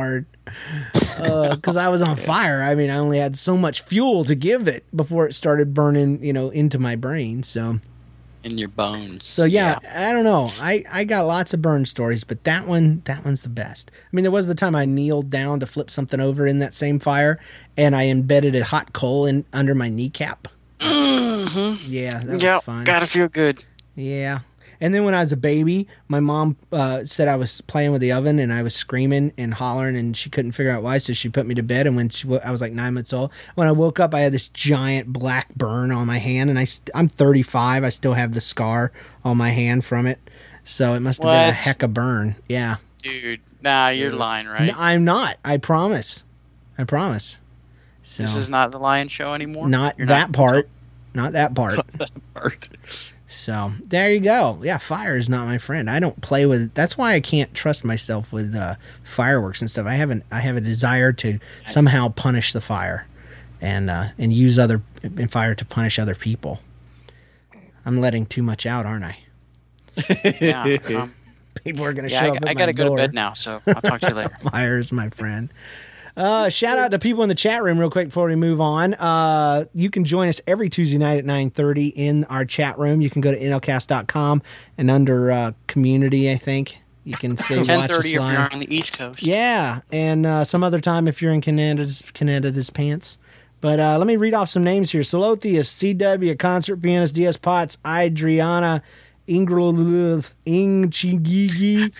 Because uh, I was on fire. I mean, I only had so much fuel to give it before it started burning, you know, into my brain. So, in your bones. So yeah, yeah, I don't know. I, I got lots of burn stories, but that one, that one's the best. I mean, there was the time I kneeled down to flip something over in that same fire, and I embedded a hot coal in under my kneecap. Mm-hmm. Yeah, that was yep, fun. Gotta feel good. Yeah. And then when I was a baby, my mom uh, said I was playing with the oven and I was screaming and hollering and she couldn't figure out why, so she put me to bed. And when she, I was like nine months old, when I woke up, I had this giant black burn on my hand, and I st- I'm thirty-five. I still have the scar on my hand from it, so it must have what? been a heck of burn. Yeah, dude. Nah, you're lying, right? No, I'm not. I promise. I promise. So this is not the Lion Show anymore. Not you're that not- part. Not that part. Not that part. So there you go. Yeah, fire is not my friend. I don't play with. That's why I can't trust myself with uh, fireworks and stuff. I haven't. I have a desire to somehow punish the fire, and uh, and use other and fire to punish other people. I'm letting too much out, aren't I? Yeah. Um, People are going to yeah, show I, up. At I my gotta go door. to bed now, so I'll talk to you later. Fire is my friend. Uh, shout out to people in the chat room real quick before we move on. Uh, you can join us every Tuesday night at nine thirty in our chat room. You can go to N L cast dot com and under uh, community, I think, you can say ten watch us thirty if live. you're on the East Coast. Yeah, and uh, some other time if you're in Canada's, Canada's pants. But uh, let me read off some names here. Solotheus, C W, Concert Pianist, D S Potts, Adriana, Ingrid, Ingchigigi,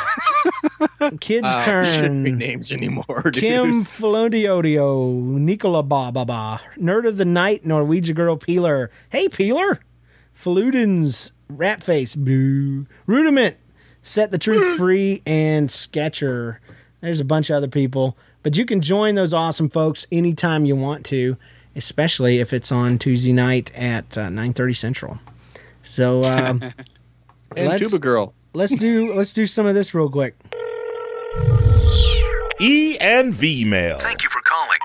Kids Wow, Turn, shouldn't be names anymore, dude. Kim Flondiodio, Nicola Baba, Nerd of the Night, Norwegian Girl Peeler. Hey, Peeler. Faludins, Ratface, Boo. Rudiment, Set the Truth Free, and Sketcher. There's a bunch of other people. But you can join those awesome folks anytime you want to, especially if it's on Tuesday night at uh, nine thirty Central. So, um, and let's, Tuba Girl. Let's do let's do some of this real quick. E and V mail. Thank you for calling.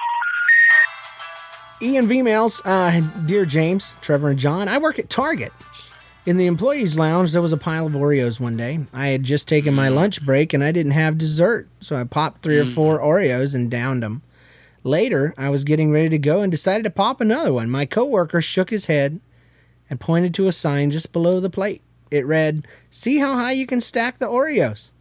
E and V mails, uh, dear James, Trevor, and John. I work at Target. In the employees' lounge, there was a pile of Oreos one day. I had just taken my lunch break and I didn't have dessert, so I popped three or four Oreos and downed them. Later, I was getting ready to go and decided to pop another one. My coworker shook his head and pointed to a sign just below the plate. It read, "See how high you can stack the Oreos."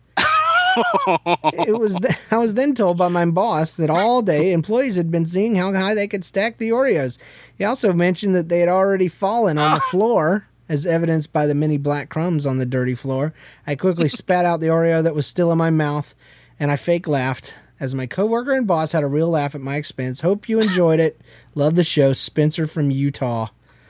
It was. Th- I was then told by my boss that all day employees had been seeing how high they could stack the Oreos. He also mentioned that they had already fallen on the floor, as evidenced by the many black crumbs on the dirty floor. I quickly spat out the Oreo that was still in my mouth, and I fake laughed as my coworker and boss had a real laugh at my expense. Hope you enjoyed it. Love the show. Spencer from Utah.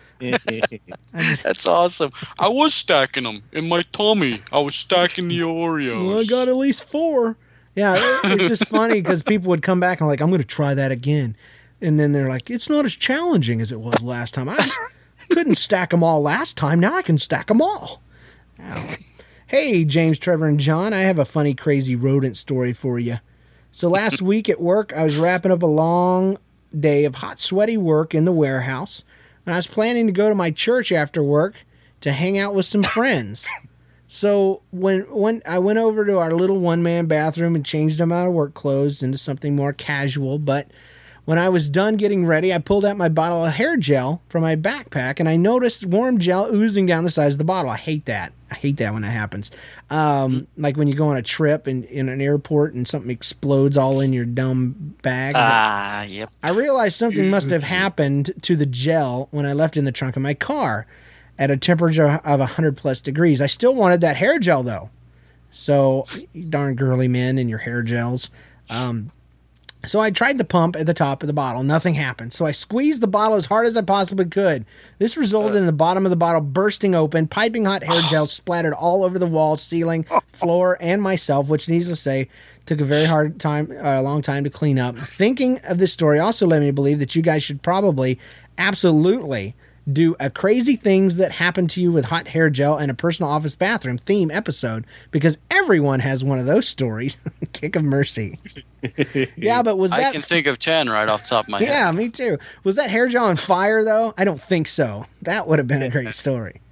That's awesome. I was stacking them in my tummy. I was stacking the Oreos. Well, I got at least four. Yeah, it, it's just funny because people would come back and like, I'm going to try that again. And then they're like, it's not as challenging as it was last time. I couldn't stack them all last time. Now I can stack them all. Ow. Hey, James, Trevor, and John, I have a funny, crazy rodent story for you. So last week at work, I was wrapping up a long day of hot, sweaty work in the warehouse. And I was planning to go to my church after work to hang out with some friends. So when when I went over to our little one-man bathroom and changed them out of work clothes into something more casual, but when I was done getting ready, I pulled out my bottle of hair gel from my backpack, and I noticed warm gel oozing down the sides of the bottle. I hate that. I hate that when that happens. Um, like when you go on a trip in, in an airport and something explodes all in your dumb bag. Ah, yep. I realized something must have happened to the gel when I left it in the trunk of my car at a temperature of one hundred plus degrees. I still wanted that hair gel, though. So, you darn girly men and your hair gels. Um, so I tried the pump at the top of the bottle. Nothing happened. So I squeezed the bottle as hard as I possibly could. This resulted in the bottom of the bottle bursting open. Piping hot hair gel splattered all over the wall, ceiling, floor, and myself, which, needless to say, took a very hard time, a uh, long time to clean up. Thinking of this story also led me to believe that you guys should probably, absolutely, do a crazy things that happen to you with hot hair gel in a personal office bathroom theme episode, because everyone has one of those stories. Kick of mercy. Yeah, but was that... I can think of ten right off the top of my head. Yeah, me too. Was that hair gel on fire, though? I don't think so. That would have been a great story.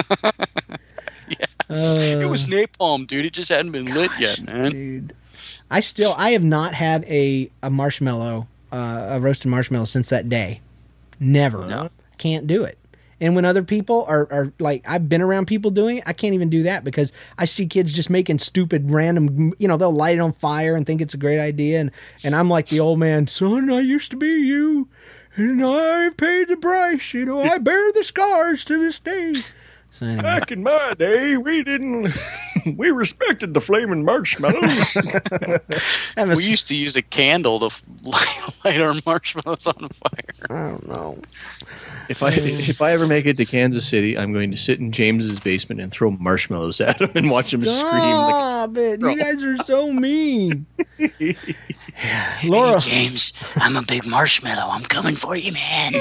Yeah. Uh, it was napalm, dude. It just hadn't been gosh, lit yet, man. Dude. I still, I have not had a, a marshmallow, uh, a roasted marshmallow since that day. Never. No. Can't do it. And when other people are, are like, I've been around people doing it, I can't even do that because I see kids just making stupid random, you know, they'll light it on fire and think it's a great idea. And, and I'm like the old man, son, I used to be you and I've paid the price. You know, I bear the scars to this day. So anyway. Back in my day, we didn't, we respected the flaming marshmallows. We used to use a candle to f- light, light our marshmallows on fire. I don't know. If I if I ever make it to Kansas City, I'm going to sit in James's basement and throw marshmallows at him and watch him Stop scream. it. You guys are so mean. Laura. Hey, James, I'm a big marshmallow. I'm coming for you, man.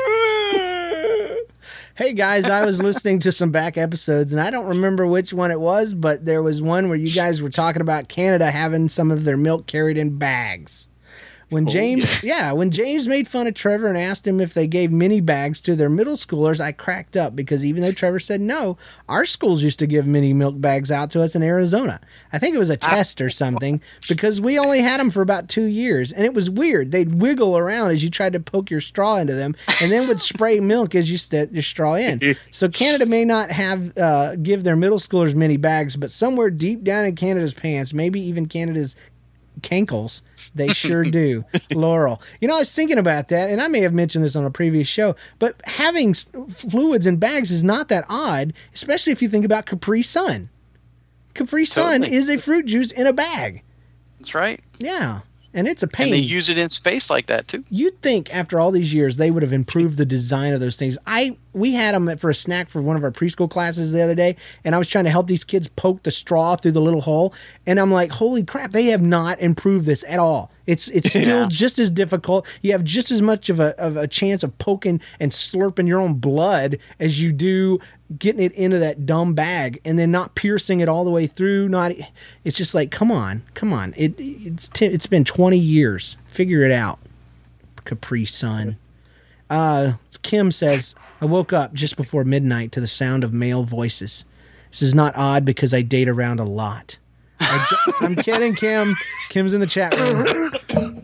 Hey guys, I was listening to some back episodes and I don't remember which one it was, but there was one where you guys were talking about Canada having some of their milk carried in bags. When James, yeah. yeah, when James made fun of Trevor and asked him if they gave mini bags to their middle schoolers, I cracked up because even though Trevor said no, our schools used to give mini milk bags out to us in Arizona. I think it was a test or something because we only had them for about two years and it was weird. They'd wiggle around as you tried to poke your straw into them and then would spray milk as you set your straw in. So Canada may not have uh, give their middle schoolers mini bags, but somewhere deep down in Canada's pants, maybe even Canada's cankles, they sure do. Laurel. You know, I was thinking about that, and I may have mentioned this on a previous show, but having s- fluids in bags is not that odd, especially if you think about Capri Sun. Capri Sun Totally. is a fruit juice in a bag. That's right. Yeah, and it's a pain. And they use it in space like that, too. You'd think after all these years they would have improved the design of those things. I we had them for a snack for one of our preschool classes the other day, and I was trying to help these kids poke the straw through the little hole, and I'm like, holy crap, they have not improved this at all. It's it's still Yeah. just as difficult. You have just as much of a of a chance of poking and slurping your own blood as you do getting it into that dumb bag and then not piercing it all the way through. Not, it's just like, come on, come on. It it's t- it's been twenty years. Figure it out. Capri Sun. Uh, Kim says, I woke up just before midnight to the sound of male voices. This is not odd because I date around a lot. I ju- I'm kidding, Kim. Kim's in the chat room.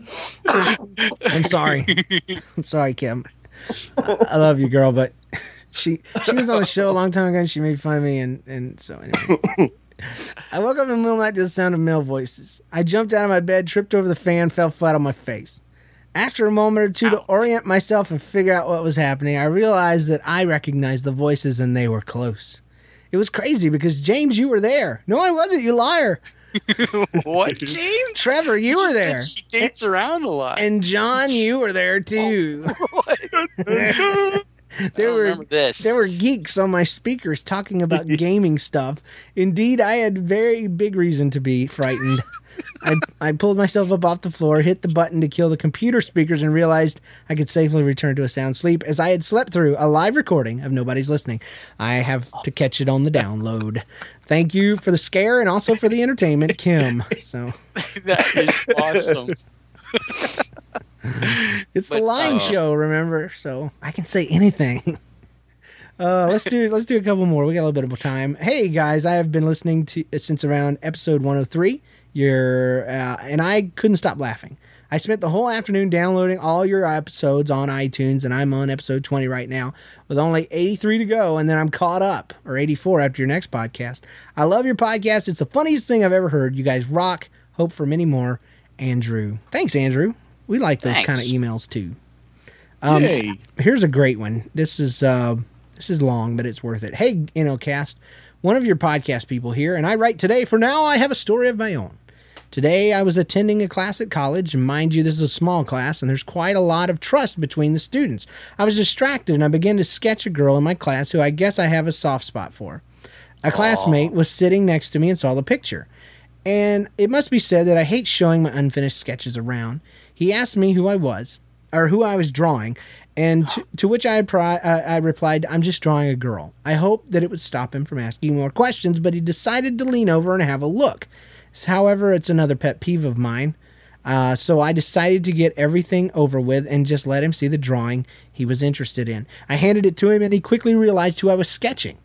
I'm sorry. I'm sorry, Kim. I, I love you, girl, but she she was on the show a long time ago and she made fun of me, and, and so anyway. I woke up in the middle of the night to the sound of male voices. I jumped out of my bed, tripped over the fan, fell flat on my face. After a moment or two to orient myself and figure out what was happening, I realized that I recognized the voices and they were close. It was crazy because, James, you were there. No, I wasn't, you liar. What, James? Trevor, you, You were just said there. she dates around a lot. And John, you were there too. There were remember this. there were geeks on my speakers talking about gaming stuff. Indeed, I had very big reason to be frightened. I I pulled myself up off the floor, hit the button to kill the computer speakers, and realized I could safely return to a sound sleep as I had slept through a live recording of Nobody's Listening. I have to catch it on the download. Thank you for the scare and also for the entertainment, Kim. So That is awesome. it's the But, line uh, show, remember? So I can say anything. Uh, let's do let's do a couple more. We got a little bit of time. Hey guys, I have been listening to since around episode one oh three. You're uh, and I couldn't stop laughing. I spent the whole afternoon downloading all your episodes on iTunes, and I'm on episode twenty right now with only eighty-three to go, and then I'm caught up, or eighty-four after your next podcast. I love your podcast. It's the funniest thing I've ever heard. You guys rock. Hope for many more. Andrew. Thanks, Andrew. We like those Thanks. kind of emails too. Um, Yay. Here's a great one. This is uh, this is long, but it's worth it. Hey, InnoCast, one of your podcast people here, and I write today. For now, I have a story of my own. Today, I was attending a class at college, and mind you, this is a small class, and there's quite a lot of trust between the students. I was distracted, and I began to sketch a girl in my class who I guess I have a soft spot for. A classmate was sitting next to me and saw the picture. And it must be said that I hate showing my unfinished sketches around. He asked me who I was, or who I was drawing, and to, to which I, pri- uh, I replied, I'm just drawing a girl. I hoped that it would stop him from asking more questions, but he decided to lean over and have a look. However, it's another pet peeve of mine. Uh, so I decided to get everything over with and just let him see the drawing he was interested in. I handed it to him, and he quickly realized who I was sketching.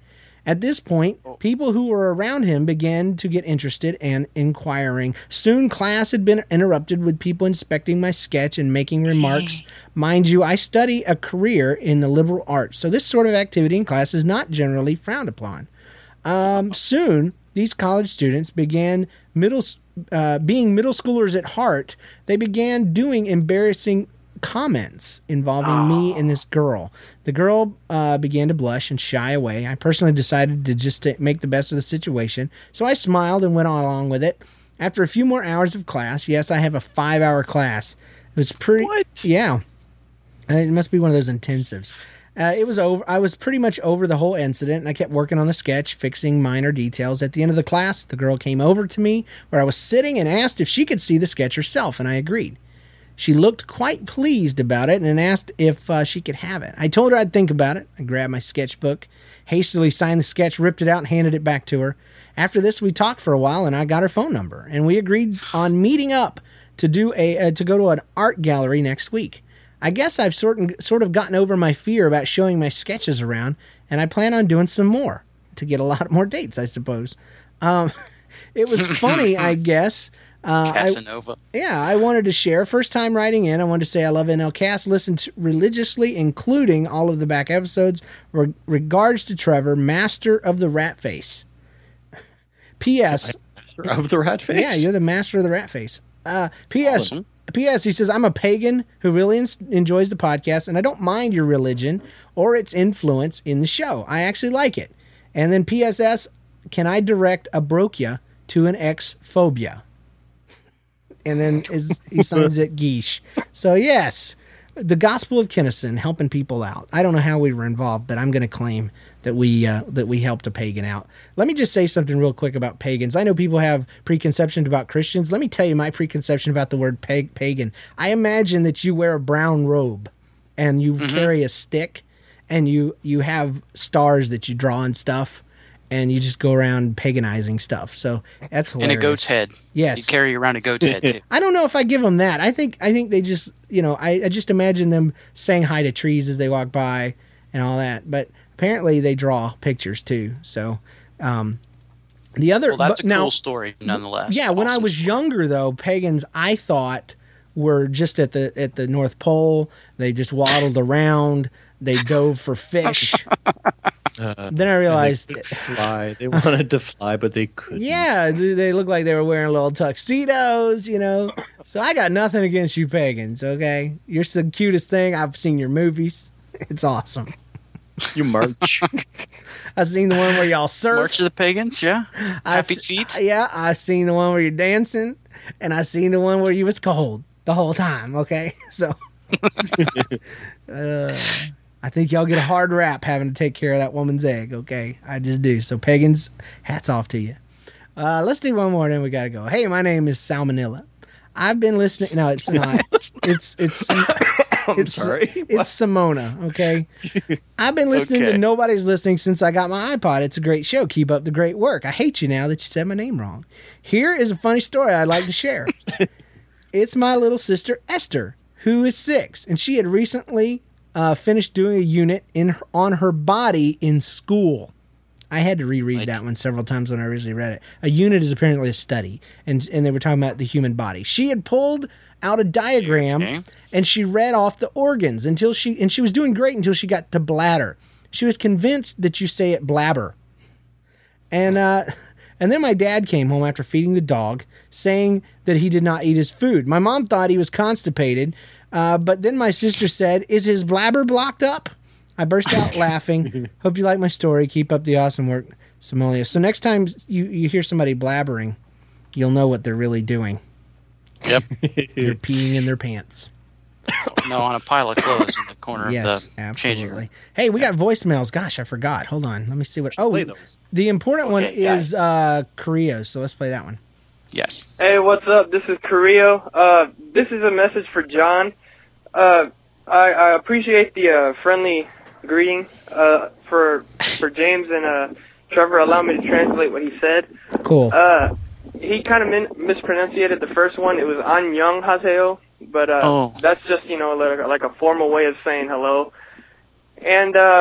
At this point, people who were around him began to get interested and inquiring. Soon, class had been interrupted with people inspecting my sketch and making remarks. Mind you, I study a career in the liberal arts, so this sort of activity in class is not generally frowned upon. Um, soon, these college students began middle, uh, being middle schoolers at heart. They began doing embarrassing comments involving oh. me and this girl. The girl uh, began to blush and shy away. I personally decided to just to make the best of the situation, so I smiled and went on along with it. After a few more hours of class, yes, I have a five-hour class. It was pretty... What? Yeah. It must be one of those intensives. Uh, it was over. I was pretty much over the whole incident, and I kept working on the sketch, fixing minor details. At the end of the class, the girl came over to me where I was sitting and asked if she could see the sketch herself, and I agreed. She looked quite pleased about it and asked if uh, she could have it. I told her I'd think about it. I grabbed my sketchbook, hastily signed the sketch, ripped it out, and handed it back to her. After this, we talked for a while, and I got her phone number, and we agreed on meeting up to do a uh, to go to an art gallery next week. I guess I've sort of, sort of gotten over my fear about showing my sketches around, and I plan on doing some more to get a lot more dates, I suppose. Um, it was funny, I guess. Uh, Casanova. I, yeah, I wanted to share. First time writing in, I wanted to say I love N L Cast. Listen to religiously, including all of the back episodes. Re- regards to Trevor, master of the rat face. P S Of the rat face? Yeah, you're the master of the rat face. Uh, P S Awesome. P S He says, I'm a pagan who really en- enjoys the podcast, and I don't mind your religion or its influence in the show. I actually like it. And then P S S, can I direct a brokia to an ex-phobia? And then is, he signs it Geesh. So yes, the Gospel of Kinnison, helping people out. I don't know how we were involved, but I'm going to claim that we uh, that we helped a pagan out. Let me just say something real quick about pagans. I know people have preconceptions about Christians. Let me tell you my preconception about the word pag- pagan. I imagine that you wear a brown robe and you mm-hmm. carry a stick and you you have stars that you draw and stuff. And you just go around paganizing stuff. So that's hilarious. And a goat's head. Yes. You carry around a goat's head, too. I don't know if I give them that. I think I think they just, you know, I, I just imagine them saying hi to trees as they walk by and all that. But apparently they draw pictures, too. So um, the other... Well, that's but, a now, cool story, nonetheless. Yeah, when awesome I was story. younger, though, pagans, I thought, were just at the at the North Pole. They just waddled around. They dove for fish. Uh, then I realized they fly. They wanted to fly, but they couldn't. Yeah, they looked like they were wearing little tuxedos, you know. So I got nothing against you pagans, okay? You're the cutest thing. I've seen your movies. It's awesome. You march. I've seen the one where y'all surf. March of the Pagans, yeah. I Happy s- feet. Yeah, I've seen the one where you're dancing, and I've seen the one where you was cold the whole time, okay? So uh, I think y'all get a hard rap having to take care of that woman's egg, okay? I just do. So pagans, hats off to you. Uh, let's do one more, then we got to go. Hey, my name is Salmonella. I've been listening. No, it's not. It's it's I'm it's sorry. It's Simona. Okay. I've been listening Okay. to Nobody's Listening since I got my iPod. It's a great show. Keep up the great work. I hate you now that you said my name wrong. Here is a funny story I'd like to share. It's my little sister Esther, who is six, and she had recently uh, finished doing a unit in her, on her body in school. I had to reread Like- that one several times when I originally read it. A unit is apparently a study, and and they were talking about the human body. She had pulled out a diagram, Okay. and she read off the organs until she and she was doing great until she got to bladder. She was convinced that you say it blabber, and uh, and then my dad came home after feeding the dog, saying that he did not eat his food. My mom thought he was constipated, uh, but then my sister said, "Is his blabber blocked up?" I burst out laughing. Hope you like my story. Keep up the awesome work, Somalia. So next time you, you hear somebody blabbering, you'll know what they're really doing. Yep. They're peeing in their pants. No, on a pile of clothes in the corner Yes, of the changing room. absolutely. Hey, we got voicemails. Gosh, I forgot. Hold on. Let me see what. Oh, play those. the important one Okay, got is uh, Korea. So let's play that one. Yes. Hey, what's up? This is Carrillo. Uh, this is a message for John. Uh, I, I appreciate the uh, friendly greeting uh, for for James and uh, Trevor. Allow me to translate what he said. Cool. Uh, he kind of min- mispronunciated the first one. It was Annyeong Haseo, but uh, Oh. that's just, you know, like, like a formal way of saying hello. And uh,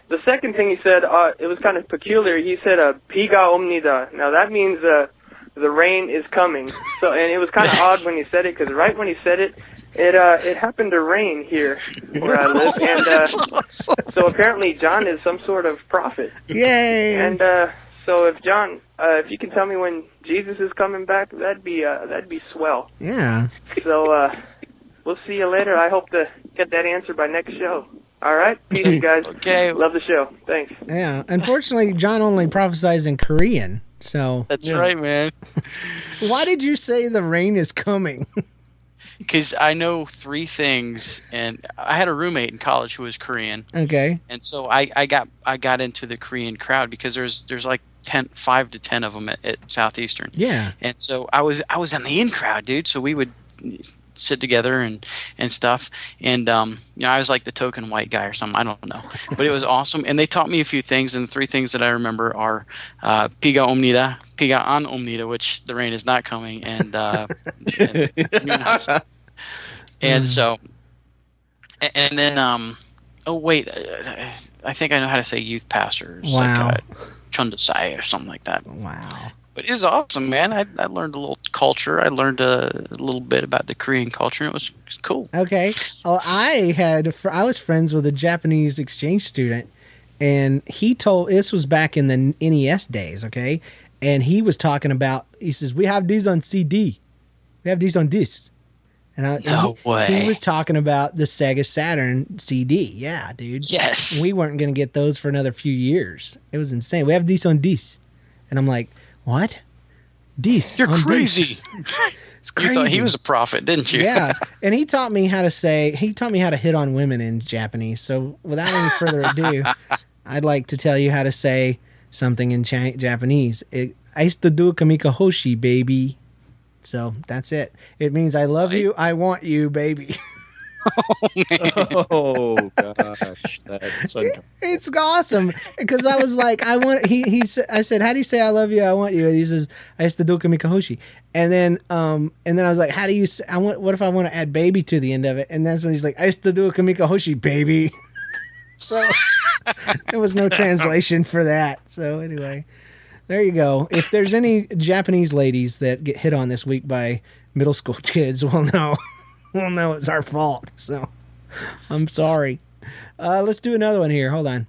the second thing he said, uh, it was kind of peculiar. He said, uh, "Piga omnida." Now that means uh, the rain is coming. So, and it was kind of odd when he said it, because right when he said it, it uh, it happened to rain here where I live, and uh, so apparently John is some sort of prophet. Yay! And uh, so if John, uh, if you can tell me when Jesus is coming back, that'd be uh, that'd be swell. Yeah. So uh, we'll see you later. I hope to get that answer by next show. All right, peace, guys. Okay, love the show. Thanks. Yeah. Unfortunately, John only prophesies in Korean. So That's yeah. right, man. Why did you say the rain is coming? Because I know three things, and I had a roommate in college who was Korean. Okay. And so I, I got I got into the Korean crowd because there's there's like ten, five to ten of them at, at Southeastern. Yeah. And so I was I was in the in crowd, dude. So we would sit together and, and stuff. And um, you know, I was like the token white guy or something. I don't know, but it was awesome. And they taught me a few things. And the three things that I remember are uh, "Piga omnida," "Piga an omnida," which the rain is not coming, and uh, and, and so and, and then um, oh wait, I think I know how to say youth pastors. Wow. Like, uh, Chundasai or something like that. Wow. But it was awesome, man. I, I learned a little culture. I learned a, a little bit about the Korean culture, and it was, it was cool. Okay. Well, I had I was friends with a Japanese exchange student, and he told this was back in the N E S days. Okay, and he was talking about. He says we have these on C D, we have these on disc, and, I, No and he, way. he was talking about the Sega Saturn C D. Yeah, dude. Yes. We weren't going to get those for another few years. It was insane. We have these on disc, and I'm like, what? Disc? You're on crazy. disc? It's You thought he crazy. was a prophet, didn't you? Yeah, and he taught me how to say he taught me how to hit on women in Japanese. So without any further ado, I'd like to tell you how to say something in cha- Japanese. It, Aistadu kamika hoshi, baby. So that's it. It means I love you, I want you, baby. Oh gosh, that's so It's awesome because I was like, I want. He he said, I said, how do you say I love you? I want you. And he says, I used to do kamikahoshi. And then um and then I was like, how do you? Say, I want. What if I want to add baby to the end of it? And that's when he's like, I used to do a kamikahoshi, baby. So there was no translation for that. So anyway, there you go. If there's any Japanese ladies that get hit on this week by middle school kids, well, no. Well, no, it's our fault. So, I'm sorry. Uh, let's do another one here. Hold on.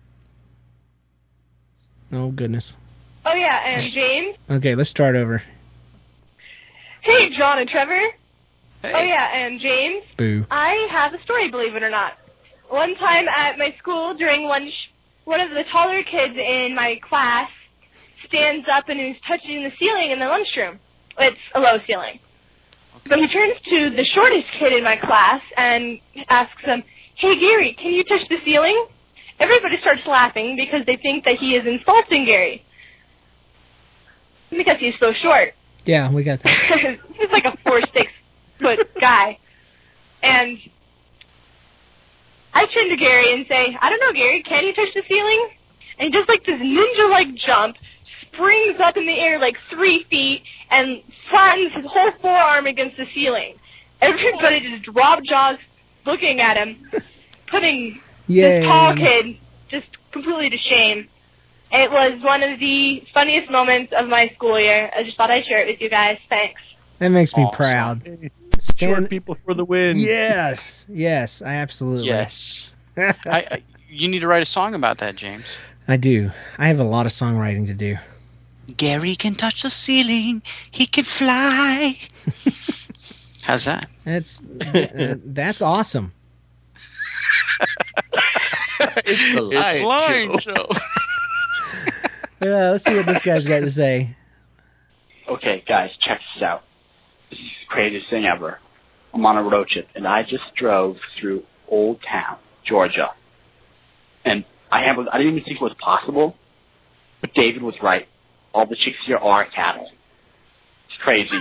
Oh, goodness. Oh, yeah, and James. Okay, let's start over. Hey, John and Trevor. Oh, yeah, and James. Boo. I have a story, believe it or not. One time at my school during lunch, one of the taller kids in my class stands up and is touching the ceiling in the lunchroom. It's a low ceiling. But he turns to the shortest kid in my class and asks him, "Hey, Gary, can you touch the ceiling?" Everybody starts laughing because they think that he is insulting Gary. Because he's so short. Yeah, we got that. He's like a four, six foot guy. And I turn to Gary and say, "I don't know, Gary, can you touch the ceiling?" And he does like this ninja-like jump, springs up in the air like three feet, and flattens his whole forearm against the ceiling. Everybody just drop jaws looking at him, putting Yay. this tall kid just completely to shame. It was one of the funniest moments of my school year. I just thought I'd share it with you guys. Thanks. That makes me Awesome. proud. Short people for the win. Yes. Yes, I absolutely. Yes. I, I, you need to write a song about that, James. I do. I have a lot of songwriting to do. Gary can touch the ceiling. He can fly. How's that? That's uh, that's awesome. It's the It's line show. Yeah, let's see what this guy's got to say. Okay, guys, check this out. This is the craziest thing ever. I'm on a road trip, and I just drove through Old Town, Georgia. And I have I didn't even think it was possible, but David was right. All the chicks here are cattle. It's crazy.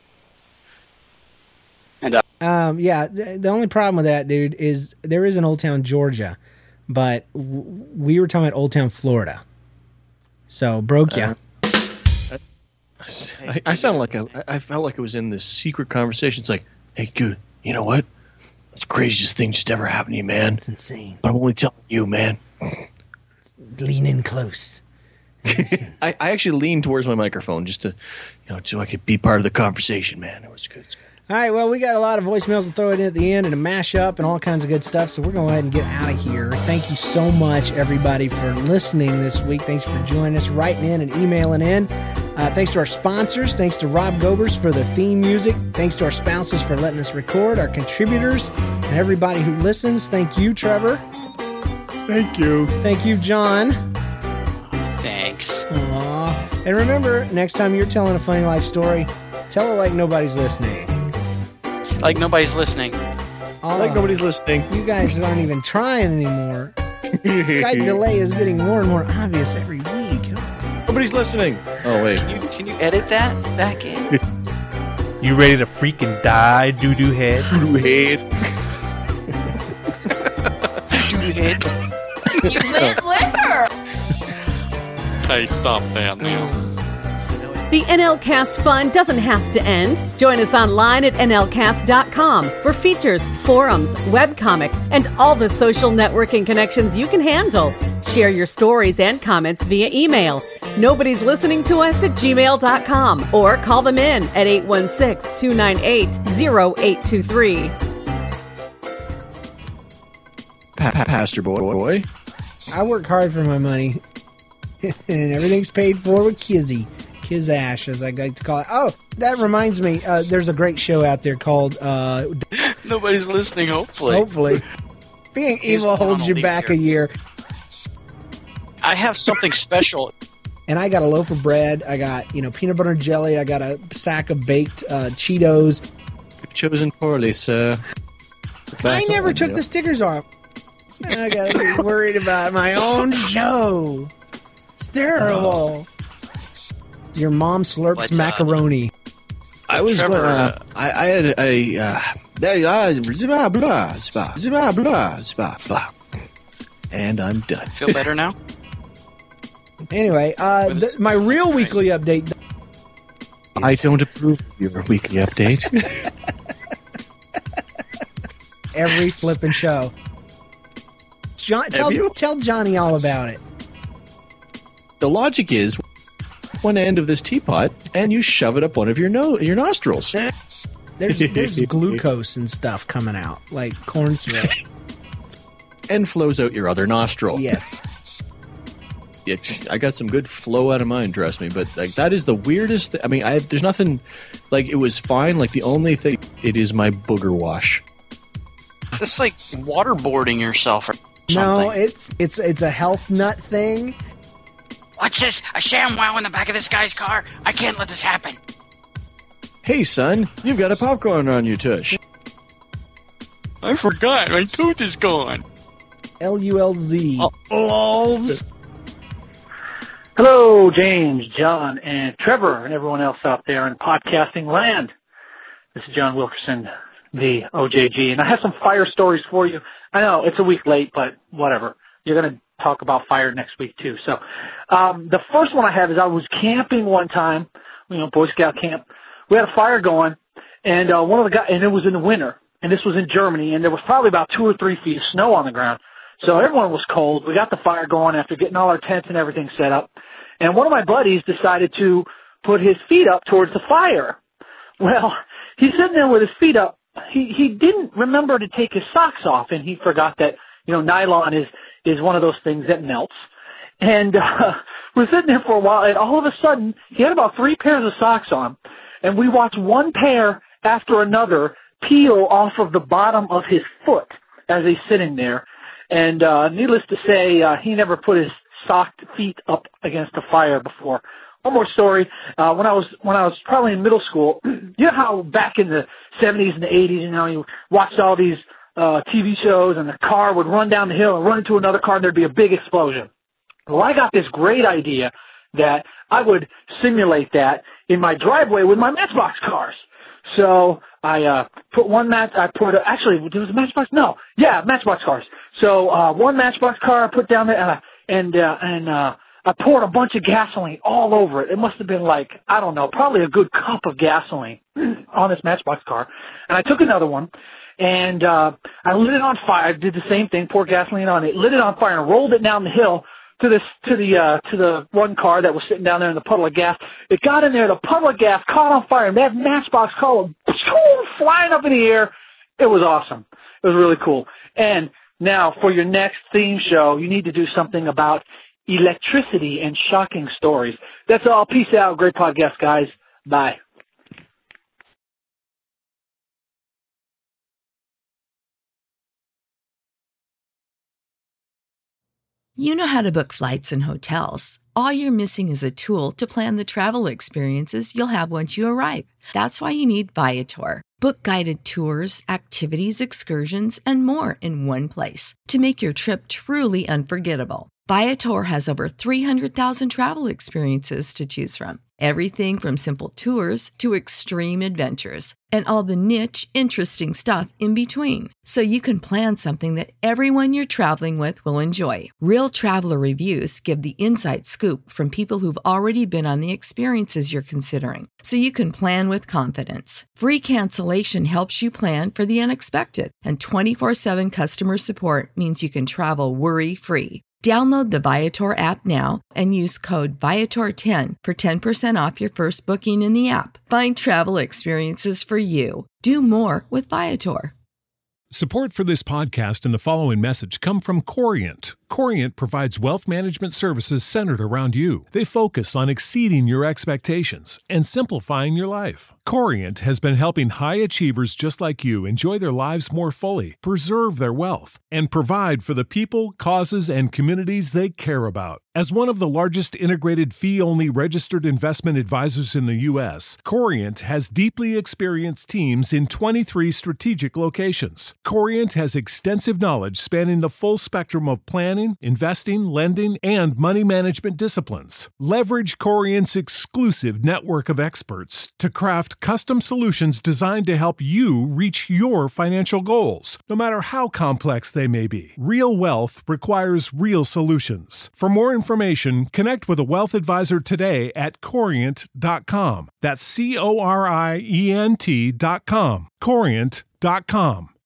and uh, Um, yeah, the, the only problem with that, dude, is there is an Old Town, Georgia, but w- we were talking about Old Town, Florida. So, broke ya. Uh, I, I sound like a, I felt like it was in this secret conversation. It's like, hey, good, you know what? That's the craziest thing just ever happened to you, man. It's insane. But I'm only telling you, man. lean in close. I, I actually leaned towards my microphone just to, you know, so I could be part of the conversation, man. It was good. It's good. All right, well, we got a lot of voicemails to throw it in at the end and a mashup and all kinds of good stuff, so we're going to go ahead and get out of here. Thank you so much, everybody, for listening this week. Thanks for joining us, writing in and emailing in. Uh, thanks to our sponsors. Thanks to Rob Gobers for the theme music. Thanks to our spouses for letting us record, our contributors, and everybody who listens. Thank you, Trevor. Thank you. Thank you, John. Thanks. Aww. And remember, next time you're telling a funny life story, tell it like nobody's listening. Like nobody's listening. Oh, like nobody's listening. You guys aren't even trying anymore. Skype delay is getting more and more obvious every week. Nobody's listening. Oh, wait. Can you, can you edit that back in? You ready to freaking die, doo-doo head? Doo-doo head. Doo-doo head. You went with her. Hey, stop that now. The N L Cast fun doesn't have to end. Join us online at N L cast dot com for features, forums, webcomics, and all the social networking connections you can handle. Share your stories and comments via email. Nobody's listening to us at gmail dot com or call them in at eight one six, two nine eight, zero eight two three. Pastor boy. I work hard for my money, and everything's paid for with Kizzy. Kizash, as I like to call it. Oh, that reminds me, uh, there's a great show out there called... Uh, Nobody's listening, hopefully. Hopefully. Being Here's evil holds you back a year. I have something special. And I got a loaf of bread. I got, you know, peanut butter and jelly. I got a sack of baked uh, Cheetos. You've chosen poorly, sir. I never took the stickers off. I got to be worried about my own show. It's terrible. Your mom slurps But, uh, macaroni. I was Trevor, uh, uh, I, I had a uh, blah, blah, blah, blah, blah, blah, blah. And I'm done. Feel better now? Anyway, uh, th- my real weekly update. I don't approve of your weekly update. Every flipping show. John, tell, you? tell Johnny all about it. The logic is one end of this teapot and you shove it up one of your no- your nostrils. There's, there's glucose and stuff coming out, like corn syrup. And flows out your other nostril. Yes. It, I got some good flow out of mine, trust me. But like that is the weirdest. Th- I mean, I there's nothing. Like it was fine. Like the only thing, it is my booger wash. That's like waterboarding yourself or something. No, it's it's it's a health nut thing. What's this? A ShamWow in the back of this guy's car? I can't let this happen. Hey, son, you've got a popcorn on your tush. I forgot. My tooth is gone. L U L Z. Oh. Lols. Hello, James, John, and Trevor, and everyone else out there in podcasting land. This is John Wilkerson, the O J G, and I have some fire stories for you. I know it's a week late, but whatever. You're going to talk about fire next week, too. So um, the first one I have is I was camping one time, you know, Boy Scout camp. We had a fire going, and uh, one of the guys, and it was in the winter, and this was in Germany, and there was probably about two or three feet of snow on the ground. So everyone was cold. We got the fire going after getting all our tents and everything set up. And one of my buddies decided to put his feet up towards the fire. Well, he's sitting there with his feet up. He he didn't remember to take his socks off, and he forgot that, you know, nylon is, is one of those things that melts. And uh, we're sitting there for a while, and all of a sudden, he had about three pairs of socks on, and we watched one pair after another peel off of the bottom of his foot as he's sitting there. And uh, needless to say, uh, he never put his socked feet up against a fire before. One more story. Uh, when I was when I was probably in middle school, you know how back in the seventies and the eighties, you know, you watched all these uh, T V shows, and the car would run down the hill and run into another car, and there'd be a big explosion. Well, I got this great idea that I would simulate that in my driveway with my Matchbox cars. So I uh, put one match. I put a, actually there was a Matchbox. No, yeah, Matchbox cars. So uh, one Matchbox car I put down there, and I, and uh, and uh, I poured a bunch of gasoline all over it. It must have been like, I don't know, probably a good cup of gasoline on this Matchbox car. And I took another one, and uh, I lit it on fire. I did the same thing, poured gasoline on it, lit it on fire, and rolled it down the hill to this to the uh, to the one car that was sitting down there in the puddle of gas. It got in there, the puddle of gas caught on fire, and that matchbox car was flying up in the air. It was awesome. It was really cool. And now for your next theme show, you need to do something about electricity and shocking stories. That's all. Peace out. Great podcast, guys. Bye. You know how to book flights and hotels. All you're missing is a tool to plan the travel experiences you'll have once you arrive. That's why you need Viator. Book guided tours, activities, excursions, and more in one place to make your trip truly unforgettable. Viator has over three hundred thousand travel experiences to choose from. Everything from simple tours to extreme adventures and all the niche, interesting stuff in between. So you can plan something that everyone you're traveling with will enjoy. Real traveler reviews give the inside scoop from people who've already been on the experiences you're considering. So you can plan with confidence. Free cancellation helps you plan for the unexpected. And twenty-four seven customer support means you can travel worry-free. Download the Viator app now and use code Viator ten for ten percent off your first booking in the app. Find travel experiences for you. Do more with Viator. Support for this podcast and the following message come from Corient. Corient provides wealth management services centered around you. They focus on exceeding your expectations and simplifying your life. Corient has been helping high achievers just like you enjoy their lives more fully, preserve their wealth, and provide for the people, causes, and communities they care about. As one of the largest integrated fee-only registered investment advisors in the U S, Corient has deeply experienced teams in twenty-three strategic locations. Corient has extensive knowledge spanning the full spectrum of planning, investing, lending, and money management disciplines. Leverage Corient's exclusive network of experts to craft custom solutions designed to help you reach your financial goals, no matter how complex they may be. Real wealth requires real solutions. For more information, connect with a wealth advisor today at corient dot com. That's C O R I E N T dot com. corient dot com.